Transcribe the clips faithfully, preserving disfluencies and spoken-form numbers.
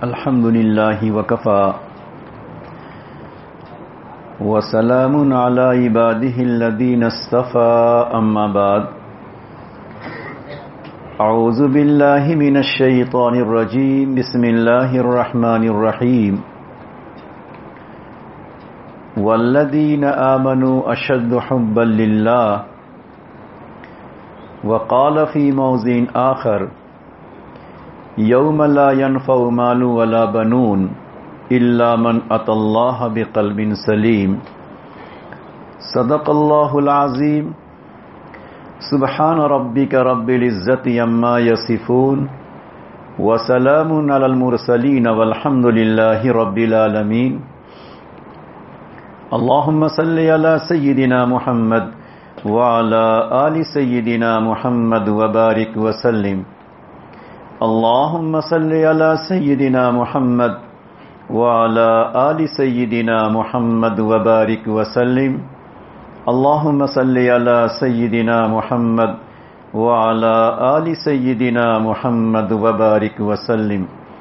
الحمد لله وكفى وسلام على عباده الذين اصطفى أما بعد أعوذ بالله من الشيطان الرجيم بسم الله الرحمن الرحيم والذين آمنوا أشد حبا لله وقال في موضع آخر یوم لا ينفع مال ولا بنون الا من اتى الله بقلب سلیم صدق اللہ العظیم سبحان ربک رب العزة عما یصفون وسلام علی المرسلین والحمد للہ رب العالمین اللهم صل علی سیدنا محمد وعلى آل سیدنا محمد وبارک وسلم اللهم صل على سيدنا محمد وعلى آل سيدنا محمد وبارك وسلم اللهم صل على سيدنا محمد وعلى آل سيدنا محمد وبارك وسلم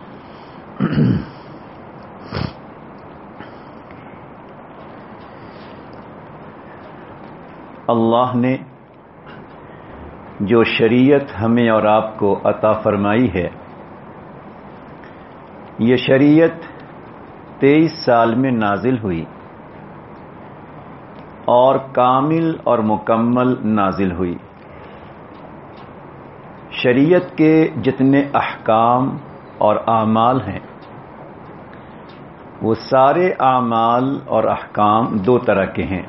اللہ نے جو شریعت ہمیں اور آپ کو عطا فرمائی ہے، یہ شریعت تیئیس سال میں نازل ہوئی اور کامل اور مکمل نازل ہوئی۔ شریعت کے جتنے احکام اور اعمال ہیں وہ سارے اعمال اور احکام دو طرح کے ہیں۔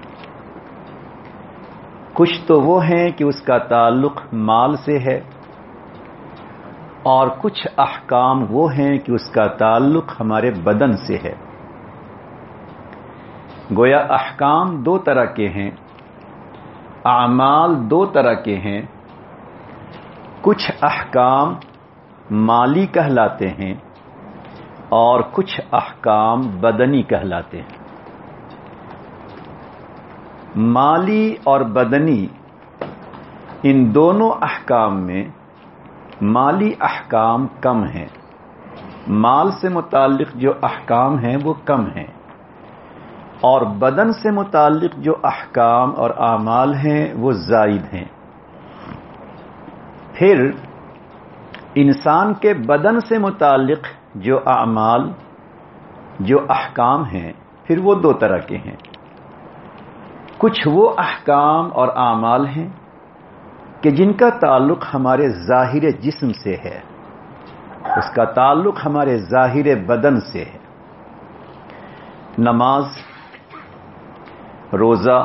کچھ تو وہ ہیں کہ اس کا تعلق مال سے ہے، اور کچھ احکام وہ ہیں کہ اس کا تعلق ہمارے بدن سے ہے۔ گویا احکام دو طرح کے ہیں، اعمال دو طرح کے ہیں۔ کچھ احکام مالی کہلاتے ہیں اور کچھ احکام بدنی کہلاتے ہیں۔ مالی اور بدنی، ان دونوں احکام میں مالی احکام کم ہیں، مال سے متعلق جو احکام ہیں وہ کم ہیں، اور بدن سے متعلق جو احکام اور اعمال ہیں وہ زائد ہیں۔ پھر انسان کے بدن سے متعلق جو اعمال جو احکام ہیں پھر وہ دو طرح کے ہیں۔ کچھ وہ احکام اور اعمال ہیں کہ جن کا تعلق ہمارے ظاہر جسم سے ہے، اس کا تعلق ہمارے ظاہر بدن سے ہے۔ نماز، روزہ،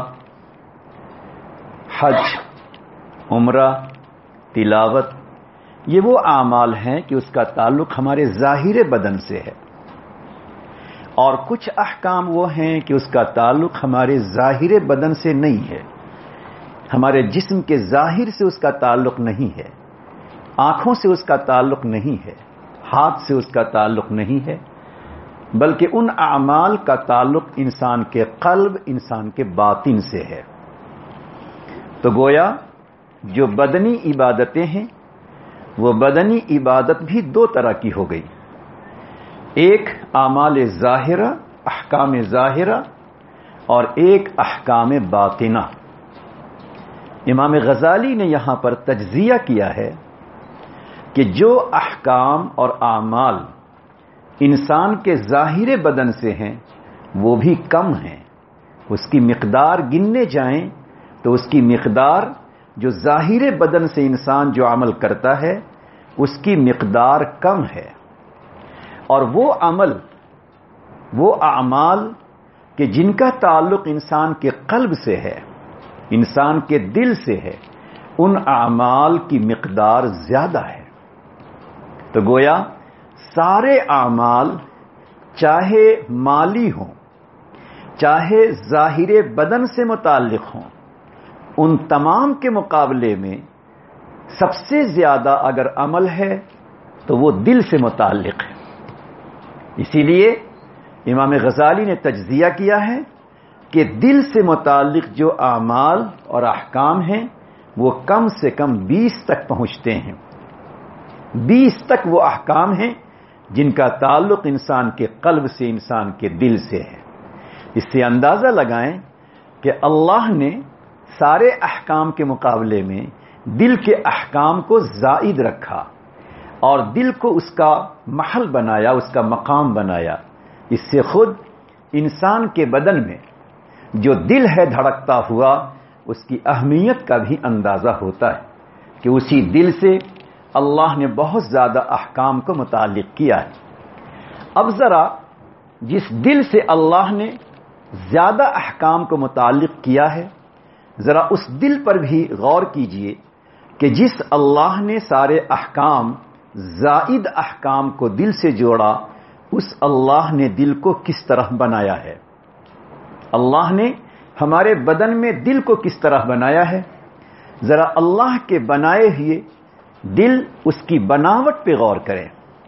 حج، عمرہ، تلاوت، یہ وہ اعمال ہیں کہ اس کا تعلق ہمارے ظاہر بدن سے ہے، اور کچھ احکام وہ ہیں کہ اس کا تعلق ہمارے ظاہر بدن سے نہیں ہے، ہمارے جسم کے ظاہر سے اس کا تعلق نہیں ہے، آنکھوں سے اس کا تعلق نہیں ہے، ہاتھ سے اس کا تعلق نہیں ہے، بلکہ ان اعمال کا تعلق انسان کے قلب، انسان کے باطن سے ہے۔ تو گویا جو بدنی عبادتیں ہیں وہ بدنی عبادت بھی دو طرح کی ہو گئی، ایک اعمال ظاہرہ، احکام ظاہرہ، اور ایک احکام باطنہ۔ امام غزالی نے یہاں پر تجزیہ کیا ہے کہ جو احکام اور اعمال انسان کے ظاہر بدن سے ہیں وہ بھی کم ہیں، اس کی مقدار گننے جائیں تو اس کی مقدار جو ظاہر بدن سے انسان جو عمل کرتا ہے اس کی مقدار کم ہے، اور وہ عمل، وہ اعمال کہ جن کا تعلق انسان کے قلب سے ہے، انسان کے دل سے ہے، ان اعمال کی مقدار زیادہ ہے۔ تو گویا سارے اعمال چاہے مالی ہوں، چاہے ظاہر بدن سے متعلق ہوں، ان تمام کے مقابلے میں سب سے زیادہ اگر عمل ہے تو وہ دل سے متعلق ہے۔ اسی لیے امام غزالی نے تجزیہ کیا ہے کہ دل سے متعلق جو اعمال اور احکام ہیں وہ کم سے کم بیس تک پہنچتے ہیں۔ بیس تک وہ احکام ہیں جن کا تعلق انسان کے قلب سے، انسان کے دل سے ہے۔ اس سے اندازہ لگائیں کہ اللہ نے سارے احکام کے مقابلے میں دل کے احکام کو زائد رکھا اور دل کو اس کا محل بنایا، اس کا مقام بنایا۔ اس سے خود انسان کے بدن میں جو دل ہے دھڑکتا ہوا، اس کی اہمیت کا بھی اندازہ ہوتا ہے کہ اسی دل سے اللہ نے بہت زیادہ احکام کو متعلق کیا ہے۔ اب ذرا جس دل سے اللہ نے زیادہ احکام کو متعلق کیا ہے، ذرا اس دل پر بھی غور کیجئے کہ جس اللہ نے سارے احکام، زائد احکام کو دل سے جوڑا، اس اللہ نے دل کو کس طرح بنایا ہے۔ اللہ نے ہمارے بدن میں دل کو کس طرح بنایا ہے، ذرا اللہ کے بنائے ہوئے دل، اس کی بناوٹ پہ غور کریں۔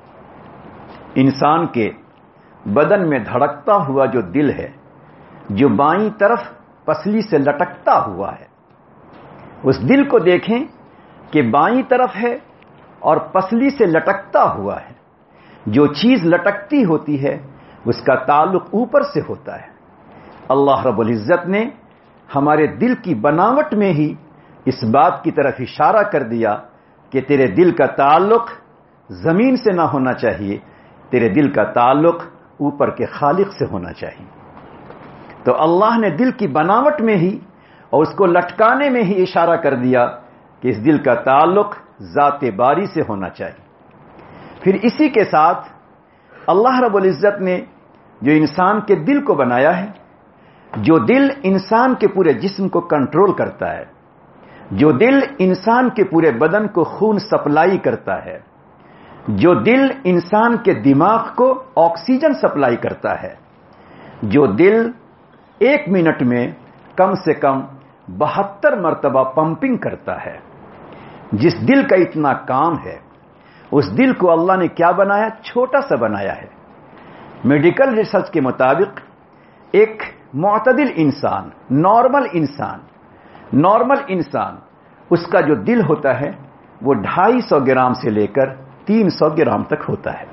انسان کے بدن میں دھڑکتا ہوا جو دل ہے، جو بائیں طرف پسلی سے لٹکتا ہوا ہے، اس دل کو دیکھیں کہ بائیں طرف ہے اور پسلی سے لٹکتا ہوا ہے۔ جو چیز لٹکتی ہوتی ہے اس کا تعلق اوپر سے ہوتا ہے۔ اللہ رب العزت نے ہمارے دل کی بناوٹ میں ہی اس بات کی طرف اشارہ کر دیا کہ تیرے دل کا تعلق زمین سے نہ ہونا چاہیے، تیرے دل کا تعلق اوپر کے خالق سے ہونا چاہیے۔ تو اللہ نے دل کی بناوٹ میں ہی اور اس کو لٹکانے میں ہی اشارہ کر دیا کہ اس دل کا تعلق ذات باری سے ہونا چاہیے۔ پھر اسی کے ساتھ اللہ رب العزت نے جو انسان کے دل کو بنایا ہے، جو دل انسان کے پورے جسم کو کنٹرول کرتا ہے، جو دل انسان کے پورے بدن کو خون سپلائی کرتا ہے، جو دل انسان کے دماغ کو آکسیجن سپلائی کرتا ہے، جو دل ایک منٹ میں کم سے کم بہتر مرتبہ پمپنگ کرتا ہے، جس دل کا اتنا کام ہے، اس دل کو اللہ نے کیا بنایا؟ چھوٹا سا بنایا ہے۔ میڈیکل ریسرچ کے مطابق ایک معتدل انسان، نارمل انسان نارمل انسان اس کا جو دل ہوتا ہے وہ ڈھائی سو گرام سے لے کر تین سو گرام تک ہوتا ہے۔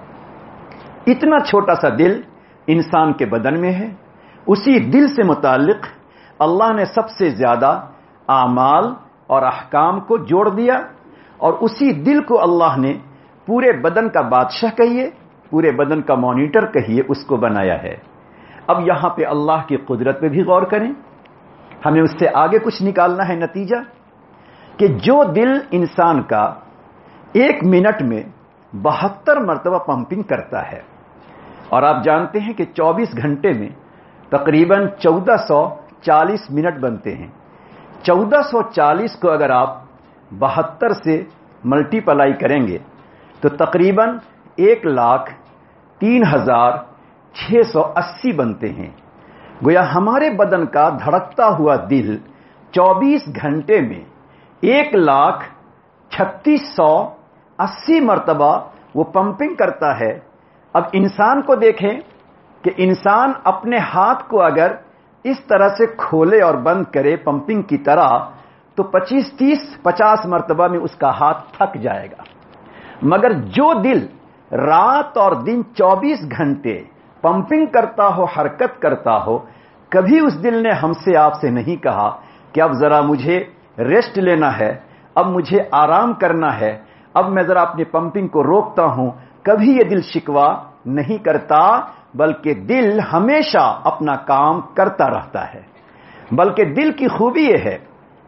اتنا چھوٹا سا دل انسان کے بدن میں ہے۔ اسی دل سے متعلق اللہ نے سب سے زیادہ اعمال اور احکام کو جوڑ دیا، اور اسی دل کو اللہ نے پورے بدن کا بادشاہ کہیے، پورے بدن کا مانیٹر کہیے، اس کو بنایا ہے۔ اب یہاں پہ اللہ کی قدرت پہ بھی غور کریں۔ ہمیں اس سے آگے کچھ نکالنا ہے نتیجہ کہ جو دل انسان کا ایک منٹ میں بہتر مرتبہ پمپنگ کرتا ہے، اور آپ جانتے ہیں کہ چوبیس گھنٹے میں تقریباً چودہ سو چالیس منٹ بنتے ہیں۔ چودہ سو چالیس کو اگر آپ بہتر سے ملٹی پلائی کریں گے تو تقریباً ایک لاکھ تین ہزار چھ سو اسی بنتے ہیں۔ گویا ہمارے بدن کا دھڑکتا ہوا دل چوبیس گھنٹے میں ایک لاکھ چھتیس سو اسی مرتبہ وہ پمپنگ کرتا ہے۔ اب انسان کو دیکھیں کہ انسان اپنے ہاتھ کو اگر اس طرح سے کھولے اور بند کرے پمپنگ کی طرح تو پچیس تیس پچاس مرتبہ میں اس کا ہاتھ تھک جائے گا، مگر جو دل رات اور دن چوبیس گھنٹے پمپنگ کرتا ہو، حرکت کرتا ہو، کبھی اس دل نے ہم سے آپ سے نہیں کہا کہ اب ذرا مجھے ریسٹ لینا ہے، اب مجھے آرام کرنا ہے، اب میں ذرا اپنی پمپنگ کو روکتا ہوں۔ کبھی یہ دل شکوا نہیں کرتا، بلکہ دل ہمیشہ اپنا کام کرتا رہتا ہے۔ بلکہ دل کی خوبی یہ ہے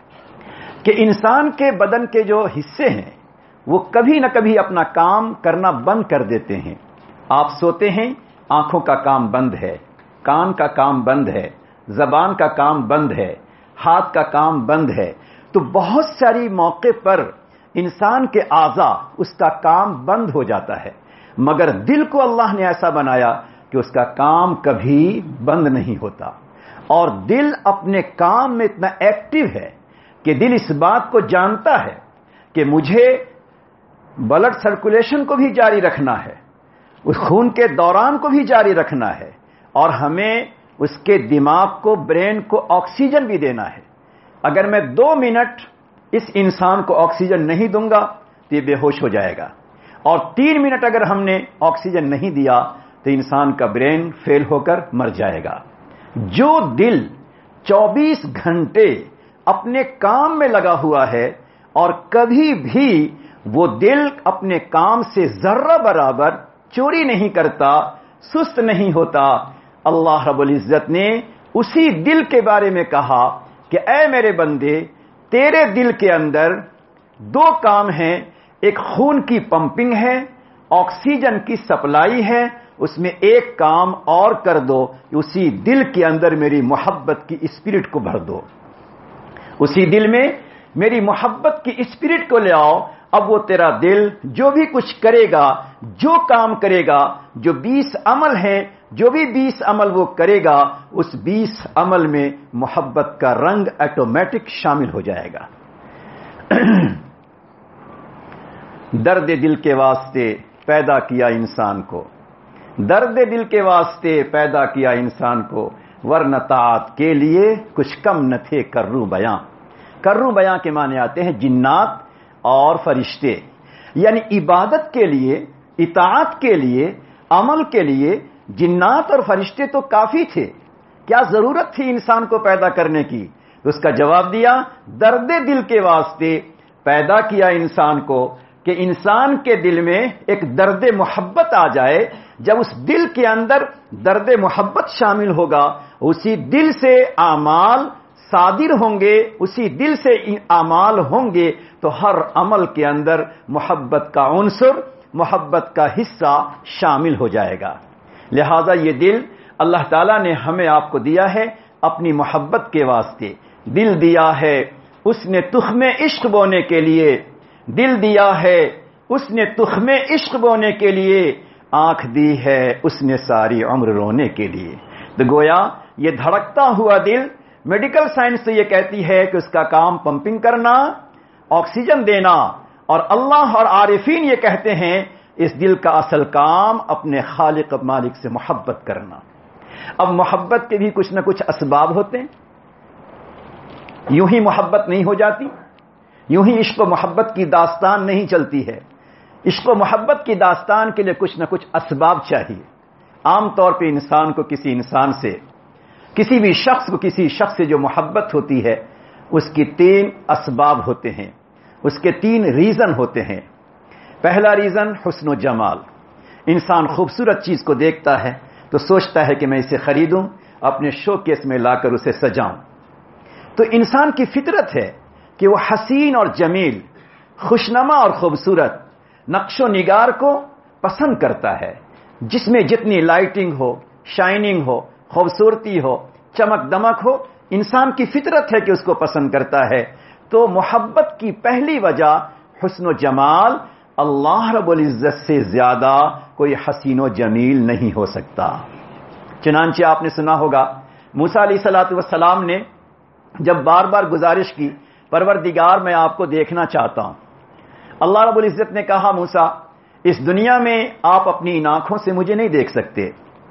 کہ انسان کے بدن کے جو حصے ہیں وہ کبھی نہ کبھی اپنا کام کرنا بند کر دیتے ہیں۔ آپ سوتے ہیں، آنکھوں کا کام بند ہے، کان کا کام بند ہے، زبان کا کام بند ہے، ہاتھ کا کام بند ہے۔ تو بہت ساری موقع پر انسان کے اعضاء اس کا کام بند ہو جاتا ہے، مگر دل کو اللہ نے ایسا بنایا کہ اس کا کام کبھی بند نہیں ہوتا، اور دل اپنے کام میں اتنا ایکٹیو ہے کہ دل اس بات کو جانتا ہے کہ مجھے بلڈ سرکولیشن کو بھی جاری رکھنا ہے، اس خون کے دوران کو بھی جاری رکھنا ہے، اور ہمیں اس کے دماغ کو، برین کو آکسیجن بھی دینا ہے۔ اگر میں دو منٹ اس انسان کو آکسیجن نہیں دوں گا تو یہ بے ہوش ہو جائے گا، اور تین منٹ اگر ہم نے آکسیجن نہیں دیا تو انسان کا برین فیل ہو کر مر جائے گا۔ جو دل چوبیس گھنٹے اپنے کام میں لگا ہوا ہے اور کبھی بھی وہ دل اپنے کام سے ذرہ برابر چوری نہیں کرتا، سست نہیں ہوتا، اللہ رب العزت نے اسی دل کے بارے میں کہا کہ اے میرے بندے، تیرے دل کے اندر دو کام ہیں، ایک خون کی پمپنگ ہے، آکسیجن کی سپلائی ہے، اس میں ایک کام اور کر دو، اسی دل کے اندر میری محبت کی اسپرٹ کو بھر دو، اسی دل میں میری محبت کی اسپرٹ کو لے آؤ۔ اب وہ تیرا دل جو بھی کچھ کرے گا، جو کام کرے گا، جو بیس عمل ہیں، جو بھی بیس عمل وہ کرے گا، اس بیس عمل میں محبت کا رنگ آٹومیٹک شامل ہو جائے گا۔ درد دل کے واسطے پیدا کیا انسان کو، درد دل کے واسطے پیدا کیا انسان کو، ورنہ طاعت کے لیے کچھ کم نہ تھے کروں بیاں۔ کروں بیاں کے معنی آتے ہیں جنات اور فرشتے، یعنی عبادت کے لیے، اطاعت کے لیے، عمل کے لیے جنات اور فرشتے تو کافی تھے، کیا ضرورت تھی انسان کو پیدا کرنے کی؟ تو اس کا جواب دیا، درد دل کے واسطے پیدا کیا انسان کو کہ انسان کے دل میں ایک درد محبت آ جائے۔ جب اس دل کے اندر درد محبت شامل ہوگا، اسی دل سے اعمال صادر ہوں گے، اسی دل سے اعمال ہوں گے، تو ہر عمل کے اندر محبت کا عنصر، محبت کا حصہ شامل ہو جائے گا۔ لہذا یہ دل اللہ تعالیٰ نے ہمیں آپ کو دیا ہے اپنی محبت کے واسطے۔ دل دیا ہے اس نے تخم عشق بونے کے لیے، دل دیا ہے اس نے تخم عشق بونے کے لیے، آنکھ دی ہے اس نے ساری عمر رونے کے لیے۔ تو گویا یہ دھڑکتا ہوا دل، میڈیکل سائنس سے یہ کہتی ہے کہ اس کا کام پمپنگ کرنا، آکسیجن دینا، اور اللہ اور عارفین یہ کہتے ہیں اس دل کا اصل کام اپنے خالق مالک سے محبت کرنا۔ اب محبت کے بھی کچھ نہ کچھ اسباب ہوتے ہیں، یوں ہی محبت نہیں ہو جاتی، یوں ہی عشق و محبت کی داستان نہیں چلتی ہے۔ عشق و محبت کی داستان کے لیے کچھ نہ کچھ اسباب چاہیے۔ عام طور پہ انسان کو کسی انسان سے، کسی بھی شخص کو کسی شخص سے جو محبت ہوتی ہے، اس کی تین اسباب ہوتے ہیں، اس کے تین ریزن ہوتے ہیں۔ پہلا ریزن حسن و جمال، انسان خوبصورت چیز کو دیکھتا ہے تو سوچتا ہے کہ میں اسے خریدوں، اپنے شو کیس میں لا کر اسے سجاؤں۔ تو انسان کی فطرت ہے کہ وہ حسین اور جمیل، خوشنما اور خوبصورت نقش و نگار کو پسند کرتا ہے، جس میں جتنی لائٹنگ ہو، شائننگ ہو، خوبصورتی ہو، چمک دمک ہو، انسان کی فطرت ہے کہ اس کو پسند کرتا ہے۔ تو محبت کی پہلی وجہ حسن و جمال، اللہ رب العزت سے زیادہ کوئی حسین و جمیل نہیں ہو سکتا۔ چنانچہ آپ نے سنا ہوگا موسیٰ علیہ الصلوۃ والسلام نے جب بار بار گزارش کی، پروردگار میں آپ کو دیکھنا چاہتا ہوں، اللہ رب العزت نے کہا موسیٰ اس دنیا میں آپ اپنی ان آنکھوں سے مجھے نہیں دیکھ سکتے،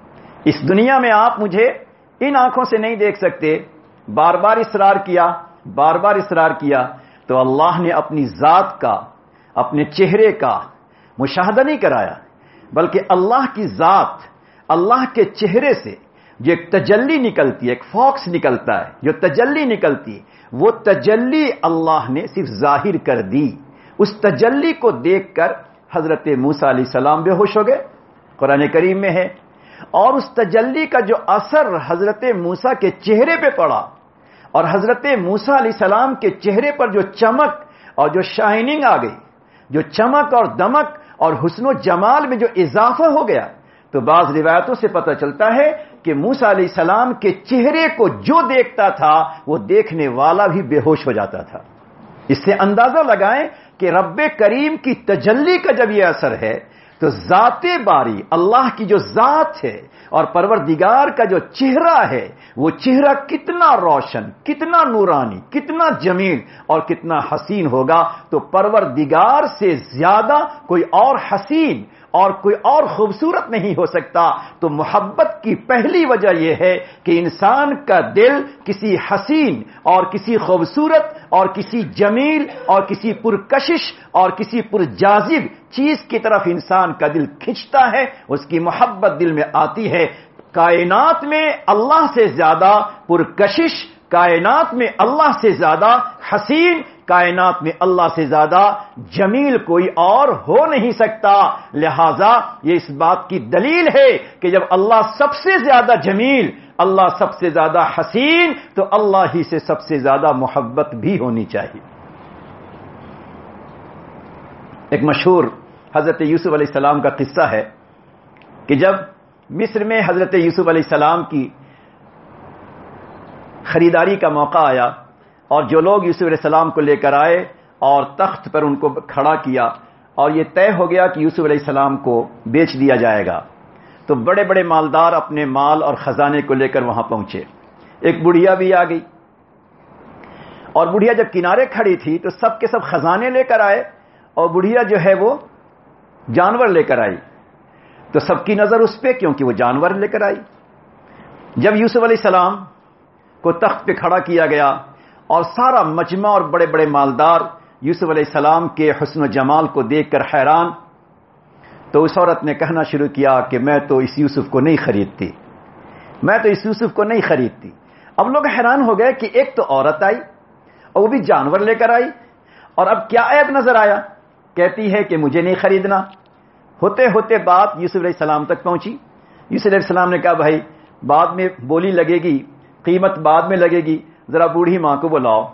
اس دنیا میں آپ مجھے ان آنکھوں سے نہیں دیکھ سکتے۔ بار بار اصرار کیا، بار بار اصرار کیا، تو اللہ نے اپنی ذات کا، اپنے چہرے کا مشاہدہ نہیں کرایا، بلکہ اللہ کی ذات، اللہ کے چہرے سے جو ایک تجلی نکلتی ہے، ایک فوکس نکلتا ہے، جو تجلی نکلتی ہے، وہ تجلی اللہ نے صرف ظاہر کر دی۔ اس تجلی کو دیکھ کر حضرت موسیٰ علیہ السلام بے ہوش ہو گئے، قرآن کریم میں ہے۔ اور اس تجلی کا جو اثر حضرت موسیٰ کے چہرے پہ پڑا، اور حضرت موسیٰ علیہ السلام کے چہرے پر جو چمک اور جو شائننگ آ گئی، جو چمک اور دمک اور حسن و جمال میں جو اضافہ ہو گیا، تو بعض روایتوں سے پتہ چلتا ہے کہ موسیٰ علیہ السلام کے چہرے کو جو دیکھتا تھا وہ دیکھنے والا بھی بے ہوش ہو جاتا تھا۔ اس سے اندازہ لگائیں کہ رب کریم کی تجلی کا جب یہ اثر ہے تو ذات باری، اللہ کی جو ذات ہے اور پروردگار کا جو چہرہ ہے، وہ چہرہ کتنا روشن، کتنا نورانی، کتنا جمیل اور کتنا حسین ہوگا۔ تو پروردگار سے زیادہ کوئی اور حسین اور کوئی اور خوبصورت نہیں ہو سکتا۔ تو محبت کی پہلی وجہ یہ ہے کہ انسان کا دل کسی حسین اور کسی خوبصورت اور کسی جمیل اور کسی پرکشش اور کسی پرجاذب چیز کی طرف انسان کا دل کھنچتا ہے اس کی محبت دل میں آتی ہے. کائنات میں اللہ سے زیادہ پرکشش، کائنات میں اللہ سے زیادہ حسین، کائنات میں اللہ سے زیادہ جمیل کوئی اور ہو نہیں سکتا. لہذا یہ اس بات کی دلیل ہے کہ جب اللہ سب سے زیادہ جمیل، اللہ سب سے زیادہ حسین، تو اللہ ہی سے سب سے زیادہ محبت بھی ہونی چاہیے. ایک مشہور حضرت یوسف علیہ السلام کا قصہ ہے کہ جب مصر میں حضرت یوسف علیہ السلام کی خریداری کا موقع آیا اور جو لوگ یوسف علیہ السلام کو لے کر آئے اور تخت پر ان کو کھڑا کیا اور یہ طے ہو گیا کہ یوسف علیہ السلام کو بیچ دیا جائے گا، تو بڑے بڑے مالدار اپنے مال اور خزانے کو لے کر وہاں پہنچے. ایک بڑھیا بھی آ گئی، اور بڑھیا جب کنارے کھڑی تھی تو سب کے سب خزانے لے کر آئے اور بڑھیا جو ہے وہ جانور لے کر آئی. تو سب کی نظر اس پہ، کیونکہ وہ جانور لے کر آئی. جب یوسف علیہ السلام کو تخت پہ کھڑا کیا گیا اور سارا مجمع اور بڑے بڑے مالدار یوسف علیہ السلام کے حسن و جمال کو دیکھ کر حیران، تو اس عورت نے کہنا شروع کیا کہ میں تو اس یوسف کو نہیں خریدتی، میں تو اس یوسف کو نہیں خریدتی. اب لوگ حیران ہو گئے کہ ایک تو عورت آئی اور وہ بھی جانور لے کر آئی، اور اب کیا عیب نظر آیا؟ کہتی ہے کہ مجھے نہیں خریدنا. ہوتے ہوتے بات یوسف علیہ السلام تک پہنچی. یوسف علیہ السلام نے کہا بھائی بعد میں بولی لگے گی، قیمت بعد میں لگے گی، ذرا بوڑھی ماں کو بلاؤ.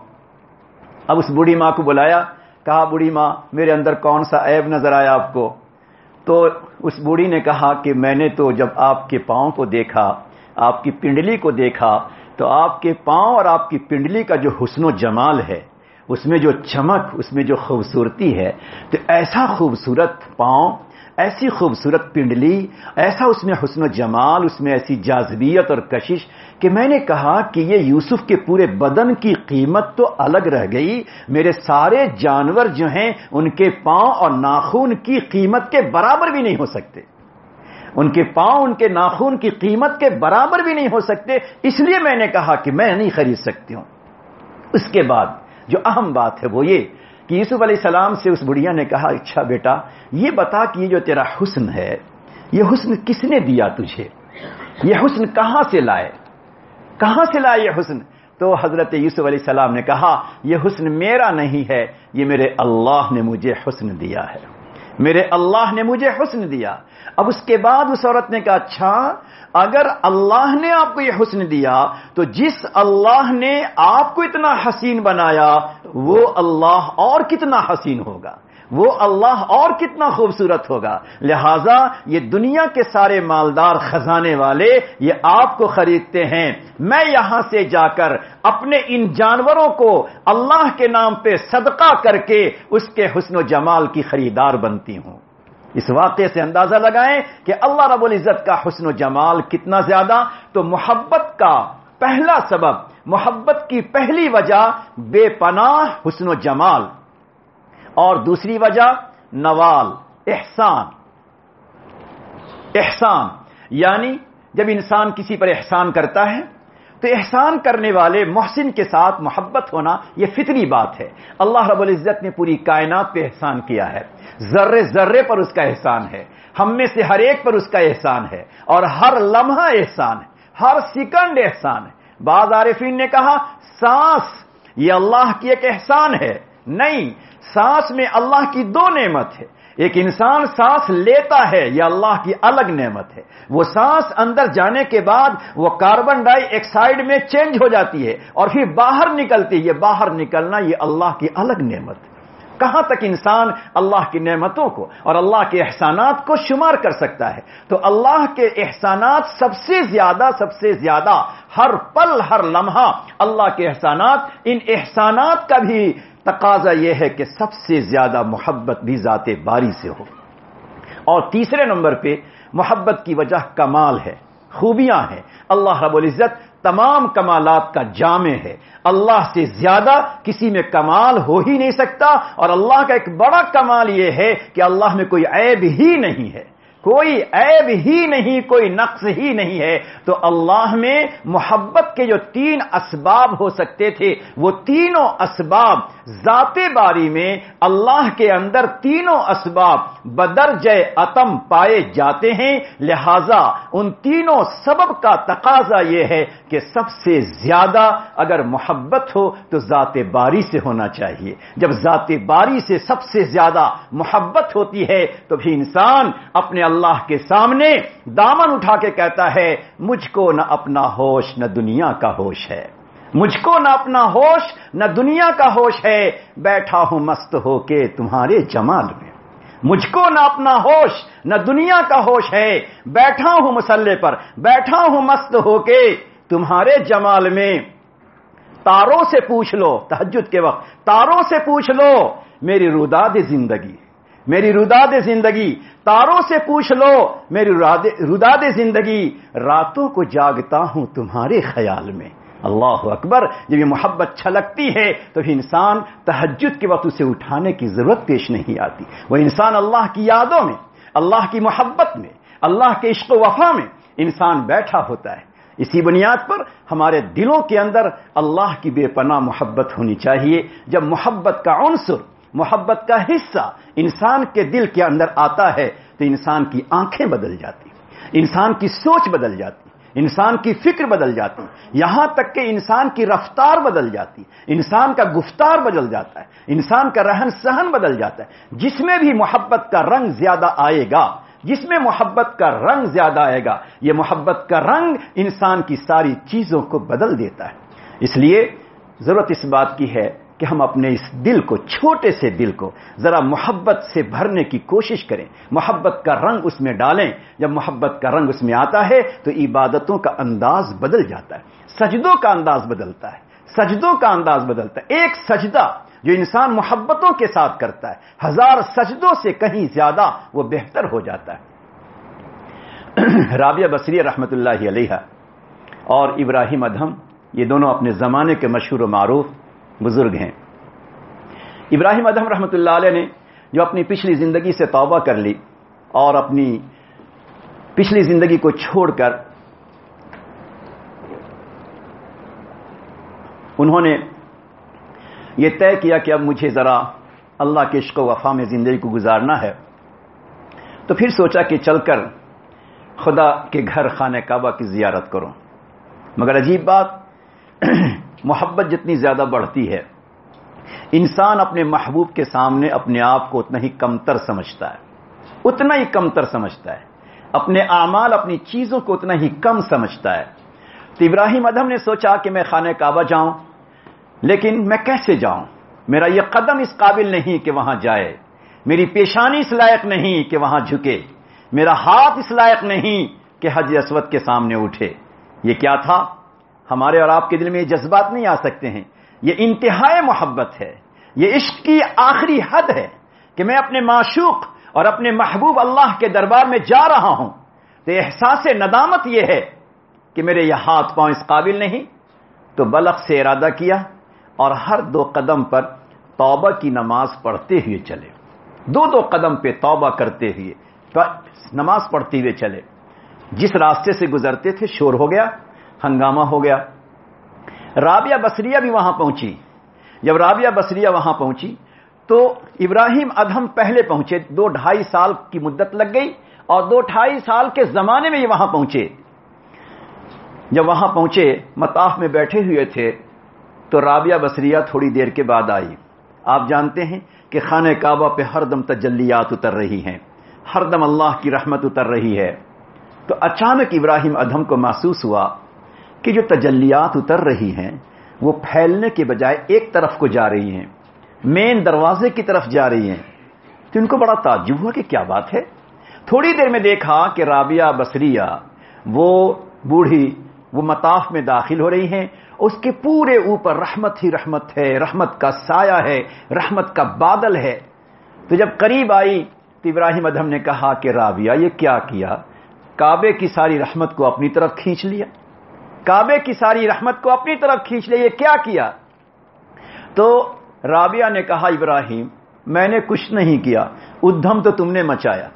اب اس بوڑھی ماں کو بلایا، کہا بوڑھی ماں میرے اندر کون سا عیب نظر آیا آپ کو؟ تو اس بوڑھی نے کہا کہ میں نے تو جب آپ کے پاؤں کو دیکھا، آپ کی پنڈلی کو دیکھا، تو آپ کے پاؤں اور آپ کی پنڈلی کا جو حسن و جمال ہے، اس میں جو چمک، اس میں جو خوبصورتی ہے، تو ایسا خوبصورت پاؤں، ایسی خوبصورت پنڈلی، ایسا اس میں حسن و جمال، اس میں ایسی جاذبیت اور کشش کہ میں نے کہا کہ یہ یوسف کے پورے بدن کی قیمت تو الگ رہ گئی، میرے سارے جانور جو ہیں ان کے پاؤں اور ناخن کی قیمت کے برابر بھی نہیں ہو سکتے. ان کے پاؤں، ان کے ناخن کی قیمت کے برابر بھی نہیں ہو سکتے، اس لیے میں نے کہا کہ میں نہیں خرید سکتی ہوں. اس کے بعد جو اہم بات ہے وہ یہ کہ یوسف علیہ السلام سے اس بڑھیا نے کہا اچھا بیٹا یہ بتا کہ یہ جو تیرا حسن ہے، یہ حسن کس نے دیا تجھے؟ یہ حسن کہاں سے لائے؟ کہاں سے لائے یہ حسن؟ تو حضرت یوسف علیہ السلام نے کہا یہ حسن میرا نہیں ہے، یہ میرے اللہ نے مجھے حسن دیا ہے، میرے اللہ نے مجھے حسن دیا. اب اس کے بعد اس عورت نے کہا اچھا اگر اللہ نے آپ کو یہ حسن دیا تو جس اللہ نے آپ کو اتنا حسین بنایا وہ اللہ اور کتنا حسین ہوگا، وہ اللہ اور کتنا خوبصورت ہوگا. لہذا یہ دنیا کے سارے مالدار خزانے والے یہ آپ کو خریدتے ہیں، میں یہاں سے جا کر اپنے ان جانوروں کو اللہ کے نام پہ صدقہ کر کے اس کے حسن و جمال کی خریدار بنتی ہوں. اس واقعے سے اندازہ لگائیں کہ اللہ رب العزت کا حسن و جمال کتنا زیادہ. تو محبت کا پہلا سبب، محبت کی پہلی وجہ بے پناہ حسن و جمال، اور دوسری وجہ نوال، احسان. احسان یعنی جب انسان کسی پر احسان کرتا ہے تو احسان کرنے والے محسن کے ساتھ محبت ہونا یہ فطری بات ہے. اللہ رب العزت نے پوری کائنات پہ احسان کیا ہے، ذرے ذرے پر اس کا احسان ہے، ہم میں سے ہر ایک پر اس کا احسان ہے، اور ہر لمحہ احسان ہے، ہر سیکنڈ احسان ہے. بعض عارفین نے کہا سانس یہ اللہ کی ایک احسان ہے. نہیں، سانس میں اللہ کی دو نعمت ہے. ایک انسان سانس لیتا ہے یہ اللہ کی الگ نعمت ہے، وہ سانس اندر جانے کے بعد وہ کاربن ڈائی آکسائڈ میں چینج ہو جاتی ہے اور پھر باہر نکلتی ہے، یہ باہر نکلنا یہ اللہ کی الگ نعمت ہے. کہاں تک انسان اللہ کی نعمتوں کو اور اللہ کے احسانات کو شمار کر سکتا ہے؟ تو اللہ کے احسانات سب سے زیادہ سب سے زیادہ ہر پل ہر لمحہ اللہ کے احسانات. ان احسانات کا بھی تقاضا یہ ہے کہ سب سے زیادہ محبت بھی ذات باری سے ہو. اور تیسرے نمبر پہ محبت کی وجہ کمال ہے، خوبیاں ہیں. اللہ رب العزت تمام کمالات کا جامع ہے، اللہ سے زیادہ کسی میں کمال ہو ہی نہیں سکتا. اور اللہ کا ایک بڑا کمال یہ ہے کہ اللہ میں کوئی عیب ہی نہیں ہے. کوئی عیب ہی نہیں، کوئی نقص ہی نہیں ہے، تو اللہ میں محبت کے جو تین اسباب ہو سکتے تھے وہ تینوں اسباب ذات باری میں اللہ کے اندر تینوں اسباب بدرجہ اتم پائے جاتے ہیں۔ لہذا ان تینوں سبب کا تقاضا یہ ہے کہ سب سے زیادہ اگر محبت ہو تو ذات باری سے ہونا چاہیے۔ جب ذات باری سے سب سے زیادہ محبت ہوتی ہے تو بھی انسان اپنے اللہ کے سامنے دامن اٹھا کے کہتا ہے مجھ کو نہ اپنا ہوش نہ دنیا کا ہوش ہے، مجھ کو نہ اپنا ہوش نہ دنیا کا ہوش ہے، بیٹھا ہوں مست ہو کے تمہارے جمال میں، مجھ کو نہ اپنا ہوش نہ دنیا کا ہوش ہے، بیٹھا ہوں مصلی پر، بیٹھا ہوں مست ہو کے تمہارے جمال میں۔ تاروں سے پوچھ لو، تہجد کے وقت تاروں سے پوچھ لو میری روداد زندگی، میری روداد زندگی، تاروں سے پوچھ لو میری روداد زندگی، راتوں کو جاگتا ہوں تمہارے خیال میں۔ اللہ اکبر! جب یہ محبت چھلکتی ہے تو پھر انسان تہجد کے وقت اسے اٹھانے کی ضرورت پیش نہیں آتی، وہ انسان اللہ کی یادوں میں، اللہ کی محبت میں، اللہ کے عشق و وفا میں انسان بیٹھا ہوتا ہے۔ اسی بنیاد پر ہمارے دلوں کے اندر اللہ کی بے پناہ محبت ہونی چاہیے۔ جب محبت کا عنصر، محبت کا حصہ انسان کے دل کے اندر آتا ہے تو انسان کی آنکھیں بدل جاتی، انسان کی سوچ بدل جاتی، انسان کی فکر بدل جاتی، یہاں تک کہ انسان کی رفتار بدل جاتی، انسان کا گفتار بدل جاتا ہے، انسان کا رہن سہن بدل جاتا ہے۔ جس میں بھی محبت کا رنگ زیادہ آئے گا، جس میں محبت کا رنگ زیادہ آئے گا، یہ محبت کا رنگ انسان کی ساری چیزوں کو بدل دیتا ہے۔ اس لیے ضرورت اس بات کی ہے کہ ہم اپنے اس دل کو، چھوٹے سے دل کو ذرا محبت سے بھرنے کی کوشش کریں، محبت کا رنگ اس میں ڈالیں۔ جب محبت کا رنگ اس میں آتا ہے تو عبادتوں کا انداز بدل جاتا ہے، سجدوں کا انداز بدلتا ہے، سجدوں کا انداز بدلتا ہے۔ ایک سجدہ جو انسان محبتوں کے ساتھ کرتا ہے ہزار سجدوں سے کہیں زیادہ وہ بہتر ہو جاتا ہے۔ رابعہ بصریہ رحمۃ اللہ علیہ اور ابراہیم ادہم یہ دونوں اپنے زمانے کے مشہور و معروف بزرگ ہیں۔ ابراہیم ادہم رحمۃ اللہ علیہ نے جو اپنی پچھلی زندگی سے توبہ کر لی اور اپنی پچھلی زندگی کو چھوڑ کر انہوں نے یہ طے کیا کہ اب مجھے ذرا اللہ کے عشق و وفا میں زندگی کو گزارنا ہے، تو پھر سوچا کہ چل کر خدا کے گھر خانہ کعبہ کی زیارت کروں۔ مگر عجیب بات، محبت جتنی زیادہ بڑھتی ہے انسان اپنے محبوب کے سامنے اپنے آپ کو اتنا ہی کمتر سمجھتا ہے، اتنا ہی کمتر سمجھتا ہے، اپنے اعمال، اپنی چیزوں کو اتنا ہی کم سمجھتا ہے۔ تو ابراہیم ادہم نے سوچا کہ میں خانہ کعبہ جاؤں، لیکن میں کیسے جاؤں؟ میرا یہ قدم اس قابل نہیں کہ وہاں جائے، میری پیشانی اس لائق نہیں کہ وہاں جھکے، میرا ہاتھ اس لائق نہیں کہ حجر اسود کے سامنے اٹھے۔ یہ کیا تھا؟ ہمارے اور آپ کے دل میں یہ جذبات نہیں آ سکتے ہیں۔ یہ انتہائی محبت ہے، یہ عشق کی آخری حد ہے کہ میں اپنے معشوق اور اپنے محبوب اللہ کے دربار میں جا رہا ہوں، تو احساس ندامت یہ ہے کہ میرے یہ ہاتھ پاؤں اس قابل نہیں۔ تو بلغ سے ارادہ کیا اور ہر دو قدم پر توبہ کی نماز پڑھتے ہوئے چلے، دو دو قدم پہ توبہ کرتے ہوئے نماز پڑھتے ہوئے چلے۔ جس راستے سے گزرتے تھے شور ہو گیا، ہنگامہ ہو گیا۔ رابعہ بصریہ بھی وہاں پہنچی۔ جب رابعہ بصریہ وہاں پہنچی تو ابراہیم ادہم پہلے پہنچے، دو ڈھائی سال کی مدت لگ گئی اور دو ڈھائی سال کے زمانے میں یہ وہاں پہنچے۔ جب وہاں پہنچے، مطاف میں بیٹھے ہوئے تھے تو رابعہ بصریہ تھوڑی دیر کے بعد آئی۔ آپ جانتے ہیں کہ خانہ کعبہ پہ ہر دم تجلیات اتر رہی ہیں، ہر دم اللہ کی رحمت اتر رہی ہے۔ تو اچانک ابراہیم ادہم کو محسوس ہوا کہ جو تجلیات اتر رہی ہیں وہ پھیلنے کے بجائے ایک طرف کو جا رہی ہیں، مین دروازے کی طرف جا رہی ہیں۔ تو ان کو بڑا تعجب ہوا کہ کیا بات ہے۔ تھوڑی دیر میں دیکھا کہ رابعہ بصریہ وہ بوڑھی وہ مطاف میں داخل ہو رہی ہیں، اس کے پورے اوپر رحمت ہی رحمت ہے، رحمت کا سایہ ہے، رحمت کا بادل ہے۔ تو جب قریب آئی تو ابراہیم ادہم نے کہا کہ رابعہ یہ کیا کیا؟ کعبے کی ساری رحمت کو اپنی طرف کھینچ لیا، کعبے کی ساری رحمت کو اپنی طرف کھینچ لیا، یہ کیا کیا؟ تو رابعہ نے کہا ابراہیم میں نے کچھ نہیں کیا، ادھم تو تم نے مچایا،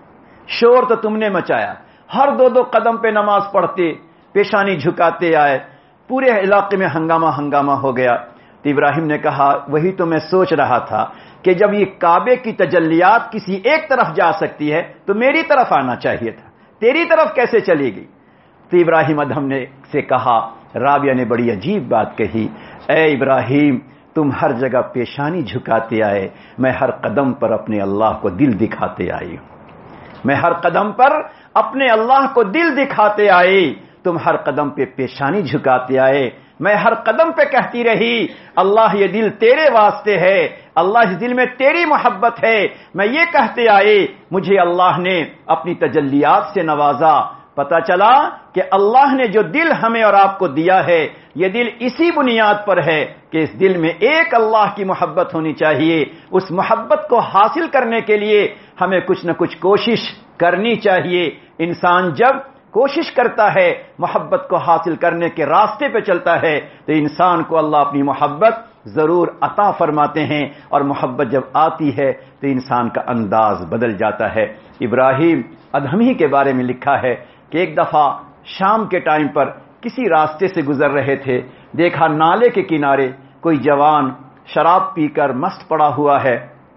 شور تو تم نے مچایا، ہر دو دو قدم پہ نماز پڑھتے، پیشانی جھکاتے آئے، پورے علاقے میں ہنگامہ ہنگامہ ہو گیا۔ تو ابراہیم نے کہا وہی تو میں سوچ رہا تھا کہ جب یہ کعبے کی تجلیات کسی ایک طرف جا سکتی ہے تو میری طرف آنا چاہیے تھا، تیری طرف کیسے چلی گئی؟ تو ابراہیم ادہم نے سے کہا، رابعہ نے بڑی عجیب بات کہی، اے ابراہیم تم ہر جگہ پیشانی جھکاتے آئے، میں ہر قدم پر اپنے اللہ کو دل دکھاتے آئی ہوں، میں ہر قدم پر اپنے اللہ کو دل دکھاتے آئے، تم ہر قدم پہ پیشانی جھکاتے آئے، میں ہر قدم پہ کہتی رہی اللہ یہ دل تیرے واسطے ہے، اللہ اس دل میں تیری محبت ہے، میں یہ کہتے آئے، مجھے اللہ نے اپنی تجلیات سے نوازا، پتا چلا کہ اللہ نے جو دل ہمیں اور آپ کو دیا ہے یہ دل اسی بنیاد پر ہے کہ اس دل میں ایک اللہ کی محبت ہونی چاہیے، اس محبت کو حاصل کرنے کے لیے ہمیں کچھ نہ کچھ کوشش کرنی چاہیے۔ انسان جب کوشش کرتا ہے محبت کو حاصل کرنے کے راستے پہ چلتا ہے تو انسان کو اللہ اپنی محبت ضرور عطا فرماتے ہیں، اور محبت جب آتی ہے تو انسان کا انداز بدل جاتا ہے۔ ابراہیم ادہمی کے بارے میں لکھا ہے کہ ایک دفعہ شام کے ٹائم پر کسی راستے سے گزر رہے تھے، دیکھا نالے کے کنارے کوئی جوان شراب پی کر مست پڑا ہوا ہے،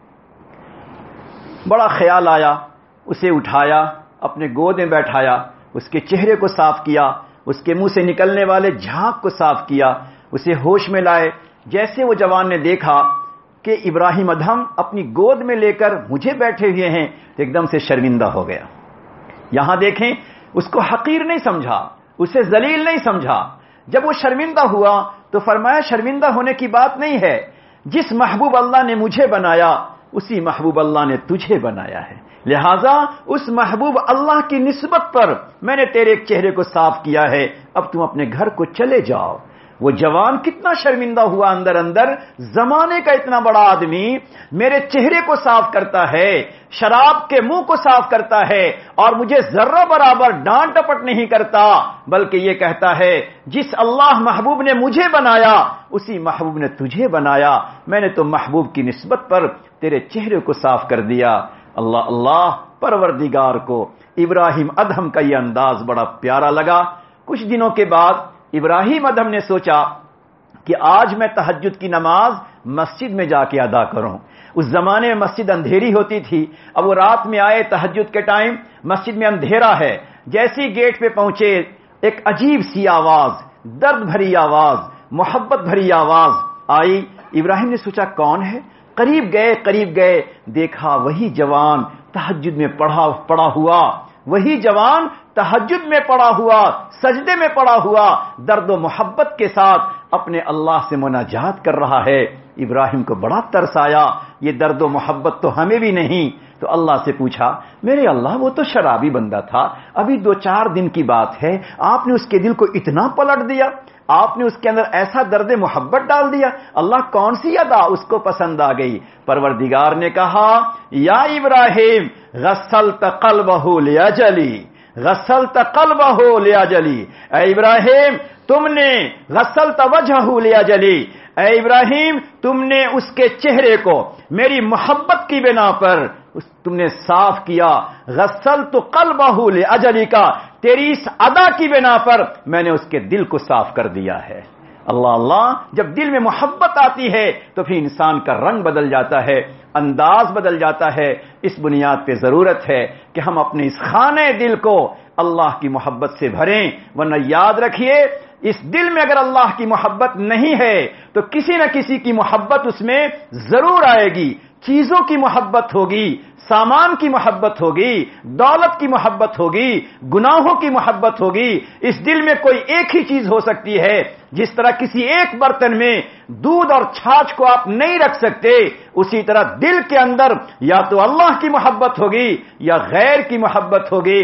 بڑا خیال آیا، اسے اٹھایا، اپنے گود میں بیٹھایا، اس کے چہرے کو صاف کیا، اس کے منہ سے نکلنے والے جھانک کو صاف کیا، اسے ہوش میں لائے۔ جیسے وہ جوان نے دیکھا کہ ابراہیم ادہم اپنی گود میں لے کر مجھے بیٹھے ہوئے ہیں تو ایک دم سے شرمندہ ہو گیا۔ یہاں دیکھیں، اس کو حقیر نہیں سمجھا، اسے ذلیل نہیں سمجھا۔ جب وہ شرمندہ ہوا تو فرمایا شرمندہ ہونے کی بات نہیں ہے، جس محبوب اللہ نے مجھے بنایا اسی محبوب اللہ نے تجھے بنایا ہے، لہذا اس محبوب اللہ کی نسبت پر میں نے تیرے چہرے کو صاف کیا ہے، اب تم اپنے گھر کو چلے جاؤ۔ وہ جوان کتنا شرمندہ ہوا اندر اندر، زمانے کا اتنا بڑا آدمی میرے چہرے کو صاف کرتا ہے، شراب کے منہ کو صاف کرتا ہے، اور مجھے ذرہ برابر ڈانٹ ڈپٹ نہیں کرتا، بلکہ یہ کہتا ہے جس اللہ محبوب نے مجھے بنایا اسی محبوب نے تجھے بنایا، میں نے تو محبوب کی نسبت پر تیرے چہرے کو صاف کر دیا۔ اللہ اللہ، پروردگار کو ابراہیم ادہم کا یہ انداز بڑا پیارا لگا۔ کچھ دنوں کے بعد ابراہیم ادہم نے سوچا کہ آج میں تہجد کی نماز مسجد میں جا کے ادا کروں۔ اس زمانے میں مسجد اندھیری ہوتی تھی، اب وہ رات میں آئے تہجد کے ٹائم، مسجد میں اندھیرا ہے، جیسی گیٹ پہ پہنچے ایک عجیب سی آواز، درد بھری آواز، محبت بھری آواز آئی۔ ابراہیم نے سوچا کون ہے، قریب گئے قریب گئے دیکھا وہی جوان تہجد میں پڑا پڑا ہوا، وہی جوان تہجد میں پڑا ہوا، سجدے میں پڑا ہوا، درد و محبت کے ساتھ اپنے اللہ سے مناجات کر رہا ہے۔ ابراہیم کو بڑا ترس آیا، یہ درد و محبت تو ہمیں بھی نہیں، تو اللہ سے پوچھا میرے اللہ وہ تو شرابی بندہ تھا، ابھی دو چار دن کی بات ہے، آپ نے اس کے دل کو اتنا پلٹ دیا، آپ نے اس کے اندر ایسا درد محبت ڈال دیا، اللہ کون سی ادا اس کو پسند آ گئی؟ پروردگار نے کہا یا ابراہیم غسلت قلبہ لاجلی، غسلت قلبہ لاجلی، اے ابراہیم تم نے غسلت وجہہ لاجلی، اے ابراہیم تم نے اس کے چہرے کو میری محبت کی بنا پر تم نے صاف کیا، غسلت قلبہ لاجلی کا، تیری اس ادا کی بنا پر میں نے اس کے دل کو صاف کر دیا ہے۔ اللہ اللہ، جب دل میں محبت آتی ہے تو پھر انسان کا رنگ بدل جاتا ہے، انداز بدل جاتا ہے۔ اس بنیاد پہ ضرورت ہے کہ ہم اپنے اس خانے دل کو اللہ کی محبت سے بھریں، ورنہ یاد رکھیے اس دل میں اگر اللہ کی محبت نہیں ہے تو کسی نہ کسی کی محبت اس میں ضرور آئے گی، چیزوں کی محبت ہوگی، سامان کی محبت ہوگی، دولت کی محبت ہوگی، گناہوں کی محبت ہوگی۔ اس دل میں کوئی ایک ہی چیز ہو سکتی ہے، جس طرح کسی ایک برتن میں دودھ اور چھاچھ کو آپ نہیں رکھ سکتے، اسی طرح دل کے اندر یا تو اللہ کی محبت ہوگی یا غیر کی محبت ہوگی۔